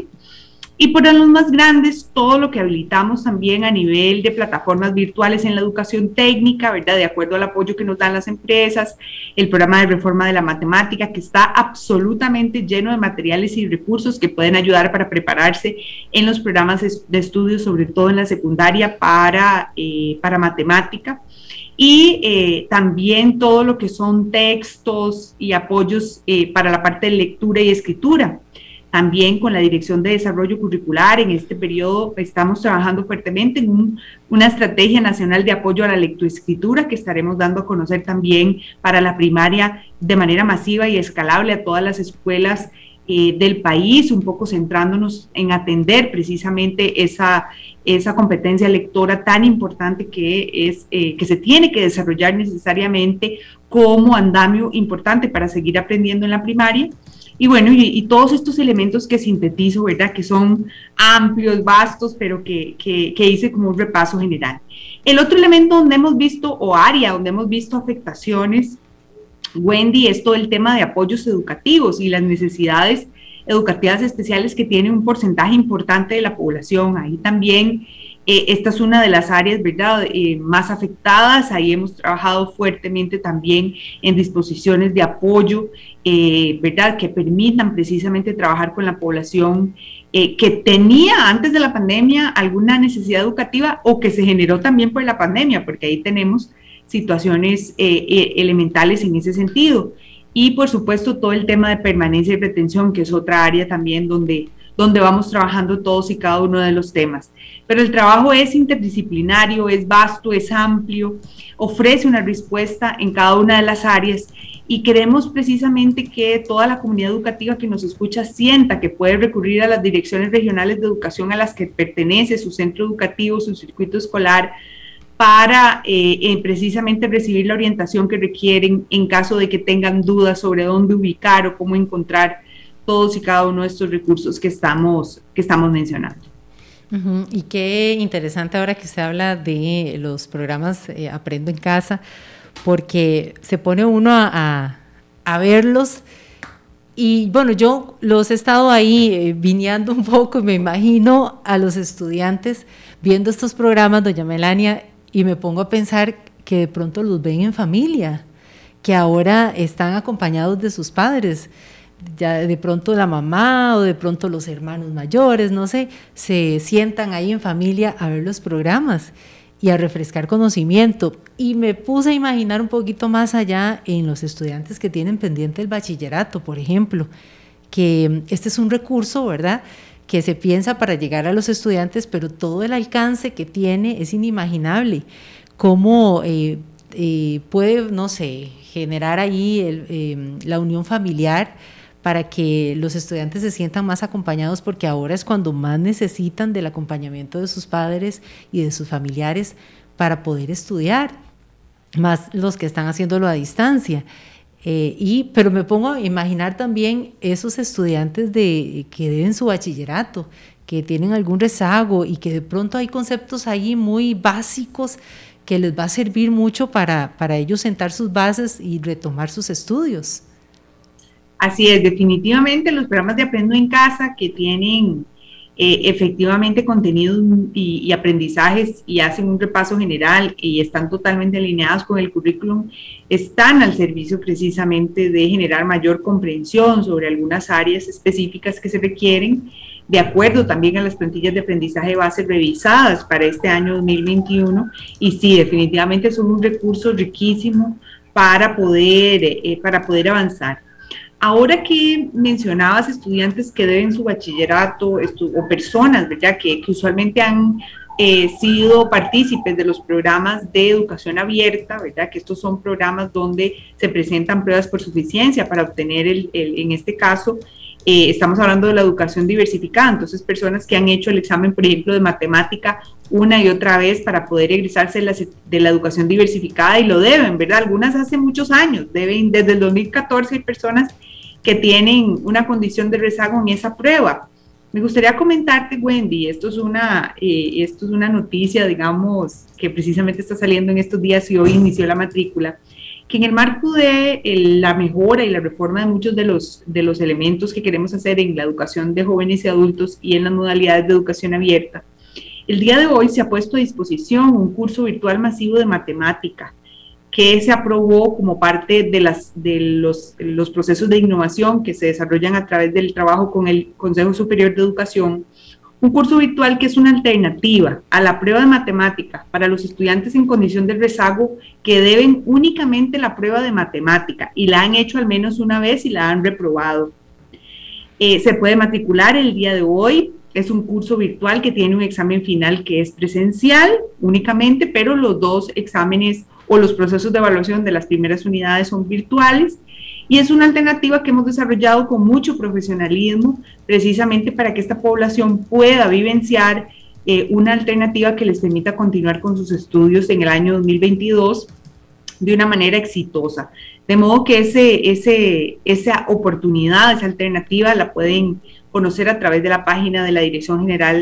Y para los más grandes, todo lo que habilitamos también a nivel de plataformas virtuales en la educación técnica, ¿verdad? De acuerdo al apoyo que nos dan las empresas, el programa de reforma de la matemática, que está absolutamente lleno de materiales y recursos que pueden ayudar para prepararse en los programas de estudio, sobre todo en la secundaria, para, eh, para matemática. Y eh, también todo lo que son textos y apoyos eh, para la parte de lectura y escritura. También con la Dirección de Desarrollo Curricular, en este periodo estamos trabajando fuertemente en un, una estrategia nacional de apoyo a la lectoescritura que estaremos dando a conocer también para la primaria de manera masiva y escalable a todas las escuelas eh, del país, un poco centrándonos en atender precisamente esa, esa competencia lectora tan importante que, es, eh, que se tiene que desarrollar necesariamente como andamio importante para seguir aprendiendo en la primaria. Y bueno, y, y todos estos elementos que sintetizo, ¿verdad? Que son amplios, vastos, pero que, que, que hice como un repaso general. El otro elemento donde hemos visto, o área donde hemos visto afectaciones, Wendy, es todo el tema de apoyos educativos y las necesidades educativas especiales que tiene un porcentaje importante de la población. Ahí también Eh, esta es una de las áreas, ¿verdad?, eh, más afectadas. Ahí hemos trabajado fuertemente también en disposiciones de apoyo, eh, ¿verdad?, que permitan precisamente trabajar con la población eh, que tenía antes de la pandemia alguna necesidad educativa o que se generó también por la pandemia, porque ahí tenemos situaciones eh, eh, elementales en ese sentido. Y por supuesto todo el tema de permanencia y retención, que es otra área también donde, donde vamos trabajando todos y cada uno de los temas. Pero el trabajo es interdisciplinario, es vasto, es amplio, ofrece una respuesta en cada una de las áreas y queremos precisamente que toda la comunidad educativa que nos escucha sienta que puede recurrir a las direcciones regionales de educación a las que pertenece su centro educativo, su circuito escolar, para eh, eh, precisamente recibir la orientación que requieren en caso de que tengan dudas sobre dónde ubicar o cómo encontrar todos y cada uno de estos recursos que estamos, que estamos mencionando. Uh-huh. Y qué interesante ahora que usted habla de los programas eh, Aprendo en Casa, porque se pone uno a, a, a verlos y bueno, yo los he estado ahí eh, vineando un poco y me imagino a los estudiantes viendo estos programas, doña Melania, y me pongo a pensar que de pronto los ven en familia, que ahora están acompañados de sus padres. Ya de pronto la mamá o de pronto los hermanos mayores, no sé, se sientan ahí en familia a ver los programas y a refrescar conocimiento. Y me puse a imaginar un poquito más allá en los estudiantes que tienen pendiente el bachillerato, por ejemplo, que este es un recurso, ¿verdad?, que se piensa para llegar a los estudiantes, pero todo el alcance que tiene es inimaginable. Cómo eh, eh, puede, no sé, generar ahí el, eh, la unión familiar para que los estudiantes se sientan más acompañados, porque ahora es cuando más necesitan del acompañamiento de sus padres y de sus familiares para poder estudiar, más los que están haciéndolo a distancia. Eh, y, pero me pongo a imaginar también esos estudiantes de, que deben su bachillerato, que tienen algún rezago y que de pronto hay conceptos ahí muy básicos que les va a servir mucho para, para ellos sentar sus bases y retomar sus estudios. Así es, definitivamente los programas de Aprendo en Casa que tienen eh, efectivamente contenidos y, y aprendizajes y hacen un repaso general y están totalmente alineados con el currículum, están al servicio precisamente de generar mayor comprensión sobre algunas áreas específicas que se requieren, de acuerdo también a las plantillas de aprendizaje base revisadas para este año dos mil veintiuno, y sí, definitivamente son un recurso riquísimo para poder, eh, para poder avanzar. Ahora que mencionabas estudiantes que deben su bachillerato estu- o personas, ¿verdad?, que, que usualmente han eh, sido partícipes de los programas de educación abierta, ¿verdad?, que estos son programas donde se presentan pruebas por suficiencia para obtener, el, el, en este caso, eh, estamos hablando de la educación diversificada, entonces personas que han hecho el examen, por ejemplo, de matemática una y otra vez para poder egresarse de la, de la educación diversificada, y lo deben, ¿verdad? Algunas hace muchos años, deben, desde el dos mil catorce hay personas que tienen una condición de rezago en esa prueba. Me gustaría comentarte, Wendy, esto es una, eh, esto es una noticia, digamos, que precisamente está saliendo en estos días y hoy inició la matrícula, que en el marco de el, la mejora y la reforma de muchos de los, de los elementos que queremos hacer en la educación de jóvenes y adultos y en las modalidades de educación abierta, el día de hoy se ha puesto a disposición un curso virtual masivo de matemática que se aprobó como parte de, las, de los, los procesos de innovación que se desarrollan a través del trabajo con el Consejo Superior de Educación, un curso virtual que es una alternativa a la prueba de matemática para los estudiantes en condición de rezago que deben únicamente la prueba de matemática y la han hecho al menos una vez y la han reprobado. Eh, se puede matricular el día de hoy. Es un curso virtual que tiene un examen final que es presencial únicamente, pero los dos exámenes o los procesos de evaluación de las primeras unidades son virtuales, y es una alternativa que hemos desarrollado con mucho profesionalismo precisamente para que esta población pueda vivenciar eh, una alternativa que les permita continuar con sus estudios en el año dos mil veintidós de una manera exitosa. De modo que ese, ese, esa oportunidad, esa alternativa la pueden conocer a través de la página de la Dirección General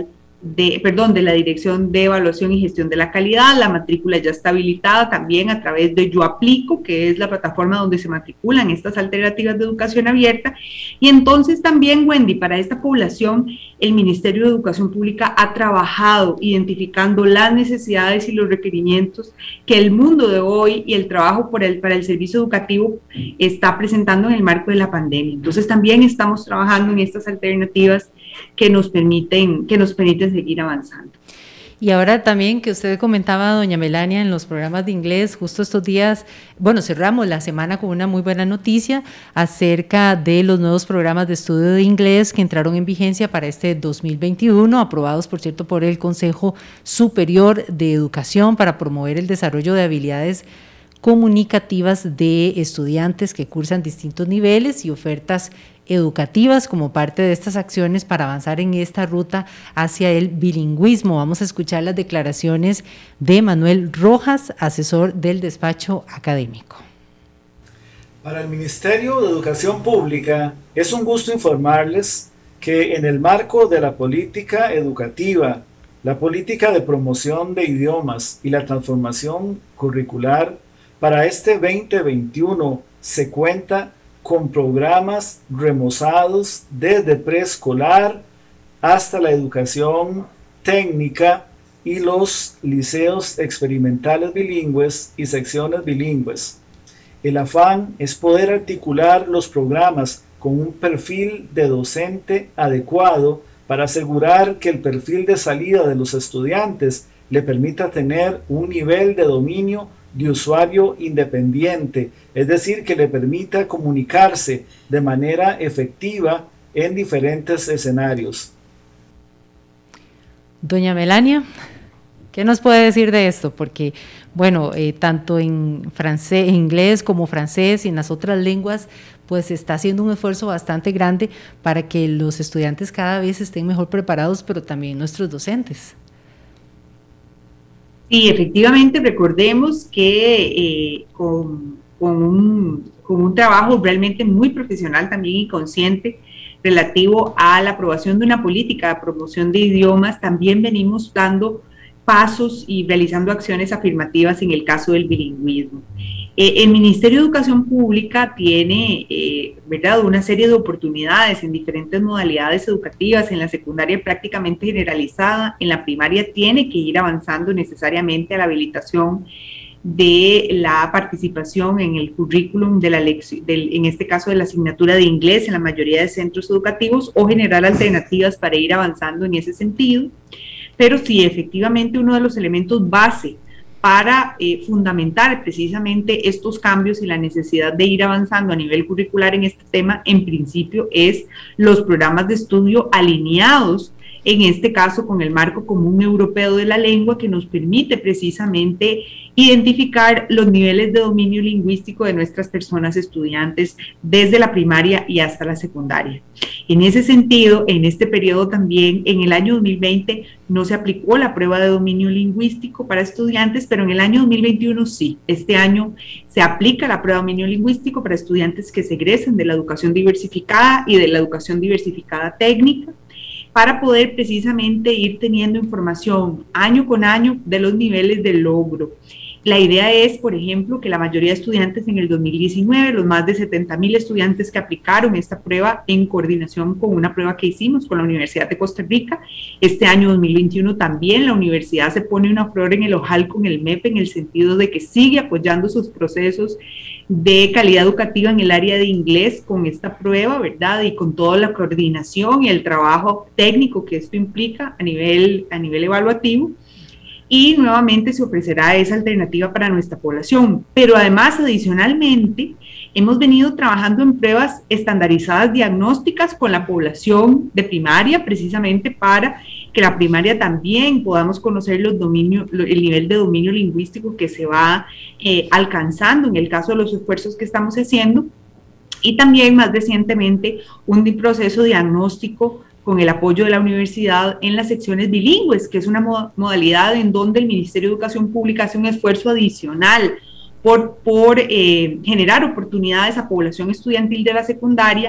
de, perdón, de la Dirección de Evaluación y Gestión de la Calidad. La matrícula ya está habilitada también a través de Yo Aplico, que es la plataforma donde se matriculan estas alternativas de educación abierta. Y entonces también, Wendy, para esta población, el Ministerio de Educación Pública ha trabajado identificando las necesidades y los requerimientos que el mundo de hoy y el trabajo por el, para el servicio educativo está presentando en el marco de la pandemia. Entonces también estamos trabajando en estas alternativas que nos permiten, que nos permiten seguir avanzando. Y ahora también que usted comentaba, doña Melania, en los programas de inglés, justo estos días, bueno, cerramos la semana con una muy buena noticia acerca de los nuevos programas de estudio de inglés que entraron en vigencia para este dos mil veintiuno, aprobados, por cierto, por el Consejo Superior de Educación para promover el desarrollo de habilidades comunicativas de estudiantes que cursan distintos niveles y ofertas educativas como parte de estas acciones para avanzar en esta ruta hacia el bilingüismo. Vamos a escuchar las declaraciones de Manuel Rojas, asesor del despacho académico. Para el Ministerio de Educación Pública es un gusto informarles que en el marco de la política educativa, la política de promoción de idiomas y la transformación curricular, para este veinte veintiuno se cuenta con programas remozados desde preescolar hasta la educación técnica y los liceos experimentales bilingües y secciones bilingües. El afán es poder articular los programas con un perfil de docente adecuado para asegurar que el perfil de salida de los estudiantes le permita tener un nivel de dominio de usuario independiente, es decir, que le permita comunicarse de manera efectiva en diferentes escenarios. Doña Melania, ¿qué nos puede decir de esto? Porque, bueno, eh, tanto en francés, en inglés como francés y en las otras lenguas, pues se está haciendo un esfuerzo bastante grande para que los estudiantes cada vez estén mejor preparados, pero también nuestros docentes. Sí, efectivamente, recordemos que eh, con, con, un, con un trabajo realmente muy profesional también y consciente relativo a la aprobación de una política de promoción de idiomas, también venimos dando pasos y realizando acciones afirmativas en el caso del bilingüismo. Eh, el Ministerio de Educación Pública tiene, eh, ¿verdad?, una serie de oportunidades en diferentes modalidades educativas, en la secundaria prácticamente generalizada, en la primaria tiene que ir avanzando necesariamente a la habilitación de la participación en el currículum de la lección, del, en este caso de la asignatura de inglés en la mayoría de centros educativos, o generar alternativas para ir avanzando en ese sentido. Pero sí, efectivamente, uno de los elementos base para eh, fundamentar precisamente estos cambios y la necesidad de ir avanzando a nivel curricular en este tema, en principio, es los programas de estudio alineados, en este caso con el marco común europeo de la lengua, que nos permite precisamente identificar los niveles de dominio lingüístico de nuestras personas estudiantes desde la primaria y hasta la secundaria. En ese sentido, en este periodo también, en el año dos mil veinte, no se aplicó la prueba de dominio lingüístico para estudiantes, pero en el año dos mil veintiuno sí. Este año se aplica la prueba de dominio lingüístico para estudiantes que se egresen de la educación diversificada y de la educación diversificada técnica, para poder precisamente ir teniendo información año con año de los niveles de logro. La idea es, por ejemplo, que la mayoría de estudiantes en el dos mil diecinueve, los más de setenta mil estudiantes que aplicaron esta prueba en coordinación con una prueba que hicimos con la Universidad de Costa Rica, este año dos mil veintiuno también la universidad se pone una flor en el ojal con el M E P, en el sentido de que sigue apoyando sus procesos de calidad educativa en el área de inglés con esta prueba, ¿verdad? Y con toda la coordinación y el trabajo técnico que esto implica a nivel, a nivel evaluativo. Y nuevamente se ofrecerá esa alternativa para nuestra población. Pero además, adicionalmente, hemos venido trabajando en pruebas estandarizadas diagnósticas con la población de primaria, precisamente para que la primaria también podamos conocer los dominios, el nivel de dominio lingüístico que se va eh, alcanzando en el caso de los esfuerzos que estamos haciendo. Y también, más recientemente, un proceso diagnóstico con el apoyo de la universidad en las secciones bilingües, que es una modalidad en donde el Ministerio de Educación Pública hace un esfuerzo adicional por, por eh, generar oportunidades a población estudiantil de la secundaria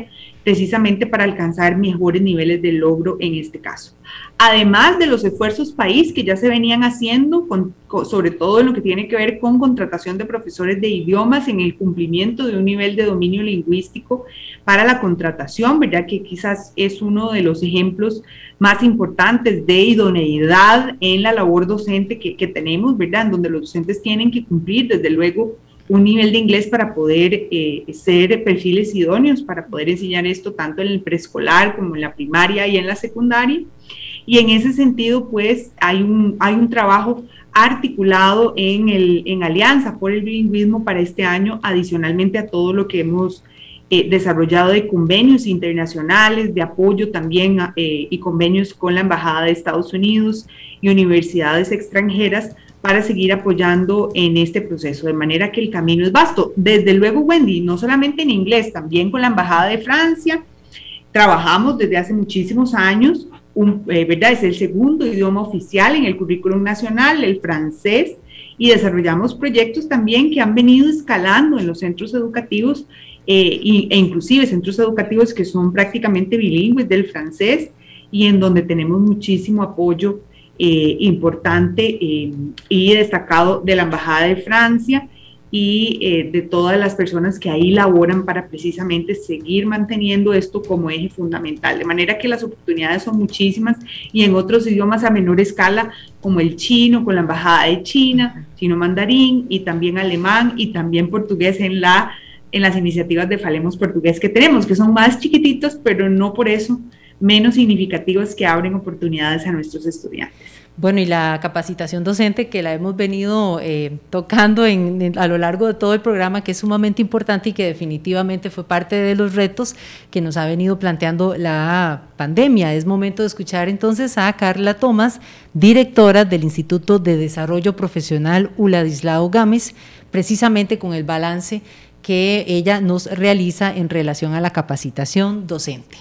precisamente para alcanzar mejores niveles de logro en este caso. Además de los esfuerzos país que ya se venían haciendo, con, con, sobre todo en lo que tiene que ver con contratación de profesores de idiomas en el cumplimiento de un nivel de dominio lingüístico para la contratación, ¿verdad? Que quizás es uno de los ejemplos más importantes de idoneidad en la labor docente que, que tenemos, ¿verdad? En donde los docentes tienen que cumplir, desde luego, un nivel de inglés para poder eh, ser perfiles idóneos, para poder enseñar esto tanto en el preescolar como en la primaria y en la secundaria. Y en ese sentido, pues, hay un, hay un trabajo articulado en, el, en Alianza por el Bilingüismo para este año, adicionalmente a todo lo que hemos eh, desarrollado de convenios internacionales, de apoyo también eh, y convenios con la Embajada de Estados Unidos y universidades extranjeras para seguir apoyando en este proceso, de manera que el camino es vasto. Desde luego, Wendy, no solamente en inglés, también con la Embajada de Francia, trabajamos desde hace muchísimos años, un, eh, ¿verdad? Es el segundo idioma oficial en el currículum nacional, el francés, y desarrollamos proyectos también que han venido escalando en los centros educativos, eh, y, e inclusive centros educativos que son prácticamente bilingües del francés, y en donde tenemos muchísimo apoyo Eh, importante eh, y destacado de la Embajada de Francia y eh, de todas las personas que ahí laboran para precisamente seguir manteniendo esto como eje fundamental, de manera que las oportunidades son muchísimas, y en otros idiomas a menor escala como el chino con la Embajada de China, chino mandarín, y también alemán y también portugués en, la, en las iniciativas de Falemos Portugués que tenemos, que son más chiquititos, pero no por eso menos significativos, que abren oportunidades a nuestros estudiantes. Bueno, y la capacitación docente, que la hemos venido eh, tocando en, en, a lo largo de todo el programa, que es sumamente importante y que definitivamente fue parte de los retos que nos ha venido planteando la pandemia. Es momento de escuchar entonces a Carla Tomás, directora del Instituto de Desarrollo Profesional Uladislao Gámez, precisamente con el balance que ella nos realiza en relación a la capacitación docente.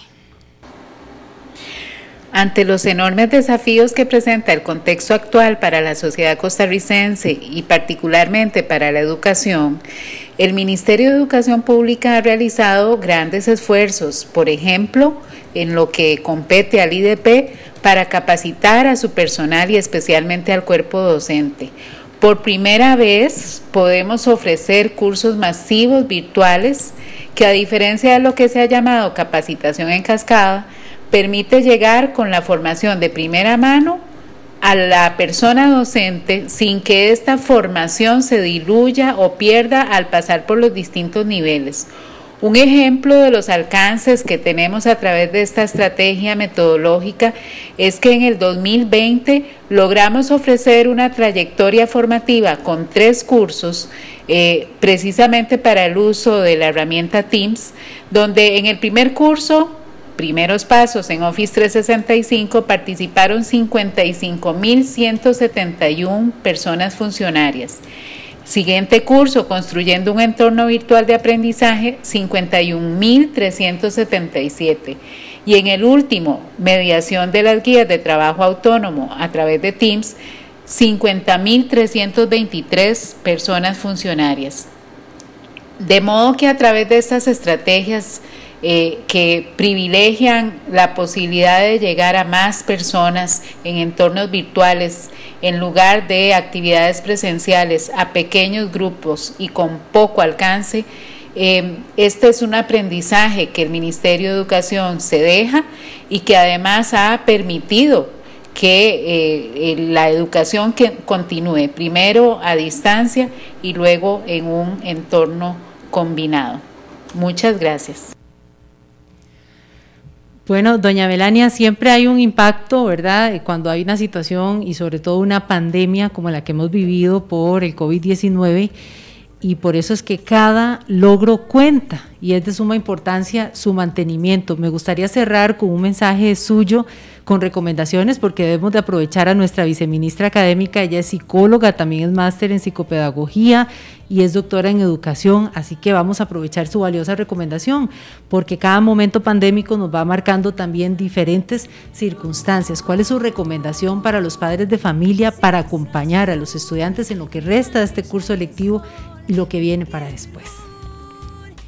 Ante los enormes desafíos que presenta el contexto actual para la sociedad costarricense y particularmente para la educación, el Ministerio de Educación Pública ha realizado grandes esfuerzos, por ejemplo, en lo que compete al I D P, para capacitar a su personal y especialmente al cuerpo docente. Por primera vez podemos ofrecer cursos masivos virtuales que, a diferencia de lo que se ha llamado capacitación en cascada, permite llegar con la formación de primera mano a la persona docente sin que esta formación se diluya o pierda al pasar por los distintos niveles. Un ejemplo de los alcances que tenemos a través de esta estrategia metodológica es que en el dos mil veinte logramos ofrecer una trayectoria formativa con tres cursos, eh, precisamente para el uso de la herramienta Teams, donde en el primer curso, Primeros Pasos en Office trescientos sesenta y cinco, participaron cincuenta y cinco mil ciento setenta y una personas funcionarias. Siguiente curso, Construyendo un entorno virtual de aprendizaje, cincuenta y un mil trescientos setenta y siete. Y en el último, Mediación de las guías de trabajo autónomo a través de Teams, cincuenta mil trescientos veintitrés personas funcionarias. De modo que a través de estas estrategias Eh, que privilegian la posibilidad de llegar a más personas en entornos virtuales en lugar de actividades presenciales a pequeños grupos y con poco alcance, eh, este es un aprendizaje que el Ministerio de Educación se deja y que además ha permitido que eh, la educación que continúe primero a distancia y luego en un entorno combinado. Muchas gracias. Bueno, doña Melania, siempre hay un impacto, ¿verdad?, cuando hay una situación y sobre todo una pandemia como la que hemos vivido por el COVID diecinueve, y por eso es que cada logro cuenta y es de suma importancia su mantenimiento. Me gustaría cerrar con un mensaje suyo con recomendaciones, porque debemos de aprovechar a nuestra viceministra académica. Ella es psicóloga, también es máster en psicopedagogía y es doctora en educación, así que vamos a aprovechar su valiosa recomendación, porque cada momento pandémico nos va marcando también diferentes circunstancias. ¿Cuál es su recomendación para los padres de familia para acompañar a los estudiantes en lo que resta de este curso lectivo y lo que viene para después?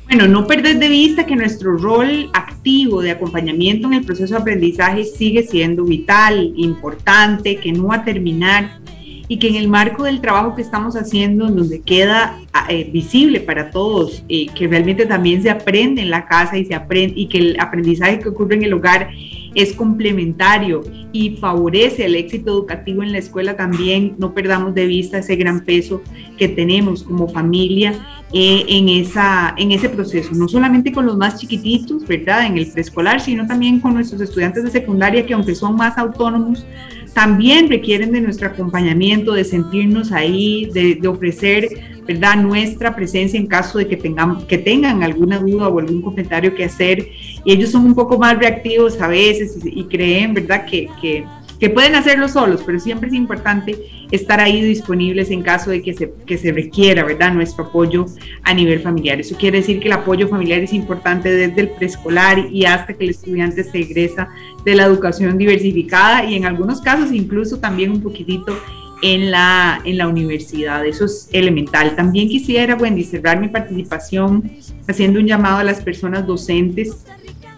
Bueno, no perder de vista que nuestro rol activo de acompañamiento en el proceso de aprendizaje sigue siendo vital, importante, que no va a terminar y que en el marco del trabajo que estamos haciendo, en donde queda eh, visible para todos, eh, que realmente también se aprende en la casa y, se aprende, y que el aprendizaje que ocurre en el hogar es complementario y favorece el éxito educativo en la escuela también, no perdamos de vista ese gran peso que tenemos como familia eh, en, esa, en ese proceso, no solamente con los más chiquititos, ¿verdad?, en el preescolar, sino también con nuestros estudiantes de secundaria que aunque son más autónomos, también requieren de nuestro acompañamiento, de sentirnos ahí, de, de ofrecer, ¿verdad?, nuestra presencia en caso de que tengan, que tengan alguna duda o algún comentario que hacer. Y ellos son un poco más reactivos a veces y, y creen, ¿verdad?, que, que, que pueden hacerlo solos, pero siempre es importante estar ahí disponibles en caso de que se, que se requiera, ¿verdad?, nuestro apoyo a nivel familiar. Eso quiere decir que el apoyo familiar es importante desde el preescolar y hasta que el estudiante se egresa de la educación diversificada y en algunos casos incluso también un poquitito en la, en la universidad. Eso es elemental. También quisiera, Wendy, cerrar mi participación haciendo un llamado a las personas docentes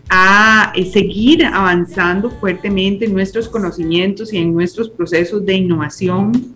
a eh, seguir avanzando fuertemente en nuestros conocimientos y en nuestros procesos de innovación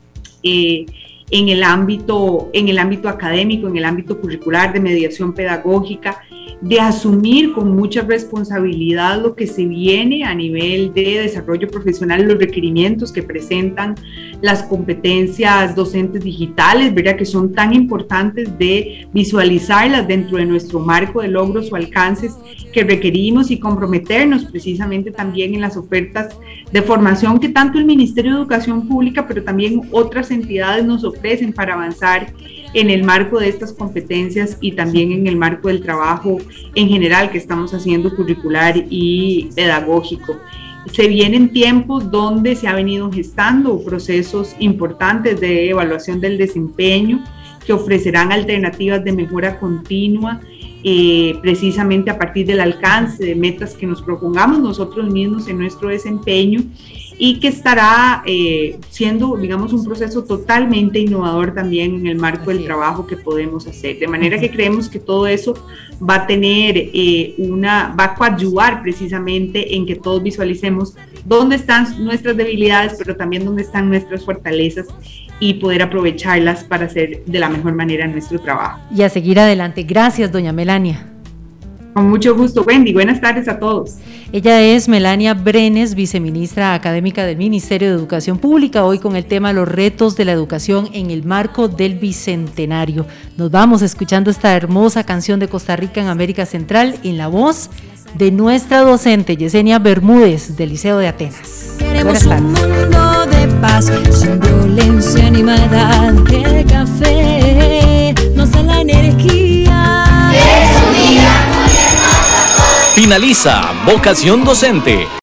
eh, en el ámbito, en el ámbito académico, en el ámbito curricular, de mediación pedagógica, de asumir con mucha responsabilidad lo que se viene a nivel de desarrollo profesional, los requerimientos que presentan las competencias docentes digitales, ¿verdad?, que son tan importantes de visualizarlas dentro de nuestro marco de logros o alcances que requerimos y comprometernos precisamente también en las ofertas de formación que tanto el Ministerio de Educación Pública, pero también otras entidades nos ofrecen para avanzar en el marco de estas competencias y también en el marco del trabajo en general que estamos haciendo curricular y pedagógico. Se vienen tiempos donde se ha venido gestando procesos importantes de evaluación del desempeño que ofrecerán alternativas de mejora continua, eh, precisamente a partir del alcance de metas que nos propongamos nosotros mismos en nuestro desempeño, y que estará eh, siendo, digamos, un proceso totalmente innovador también en el marco del trabajo que podemos hacer. De manera que creemos que todo eso va a tener eh, una, va a coadyuvar precisamente en que todos visualicemos dónde están nuestras debilidades, pero también dónde están nuestras fortalezas y poder aprovecharlas para hacer de la mejor manera nuestro trabajo. Y a seguir adelante. Gracias, doña Melania. Con mucho gusto, Wendy. Buenas tardes a todos. Ella es Melania Brenes, viceministra académica del Ministerio de Educación Pública, hoy con el tema los retos de la educación en el marco del Bicentenario. Nos vamos escuchando esta hermosa canción de Costa Rica en América Central en la voz de nuestra docente Yesenia Bermúdez del Liceo de Atenas. Queremos un mundo de paz, sin violencia ni maldad, que el café nos da la energía. Finaliza Vocación Docente.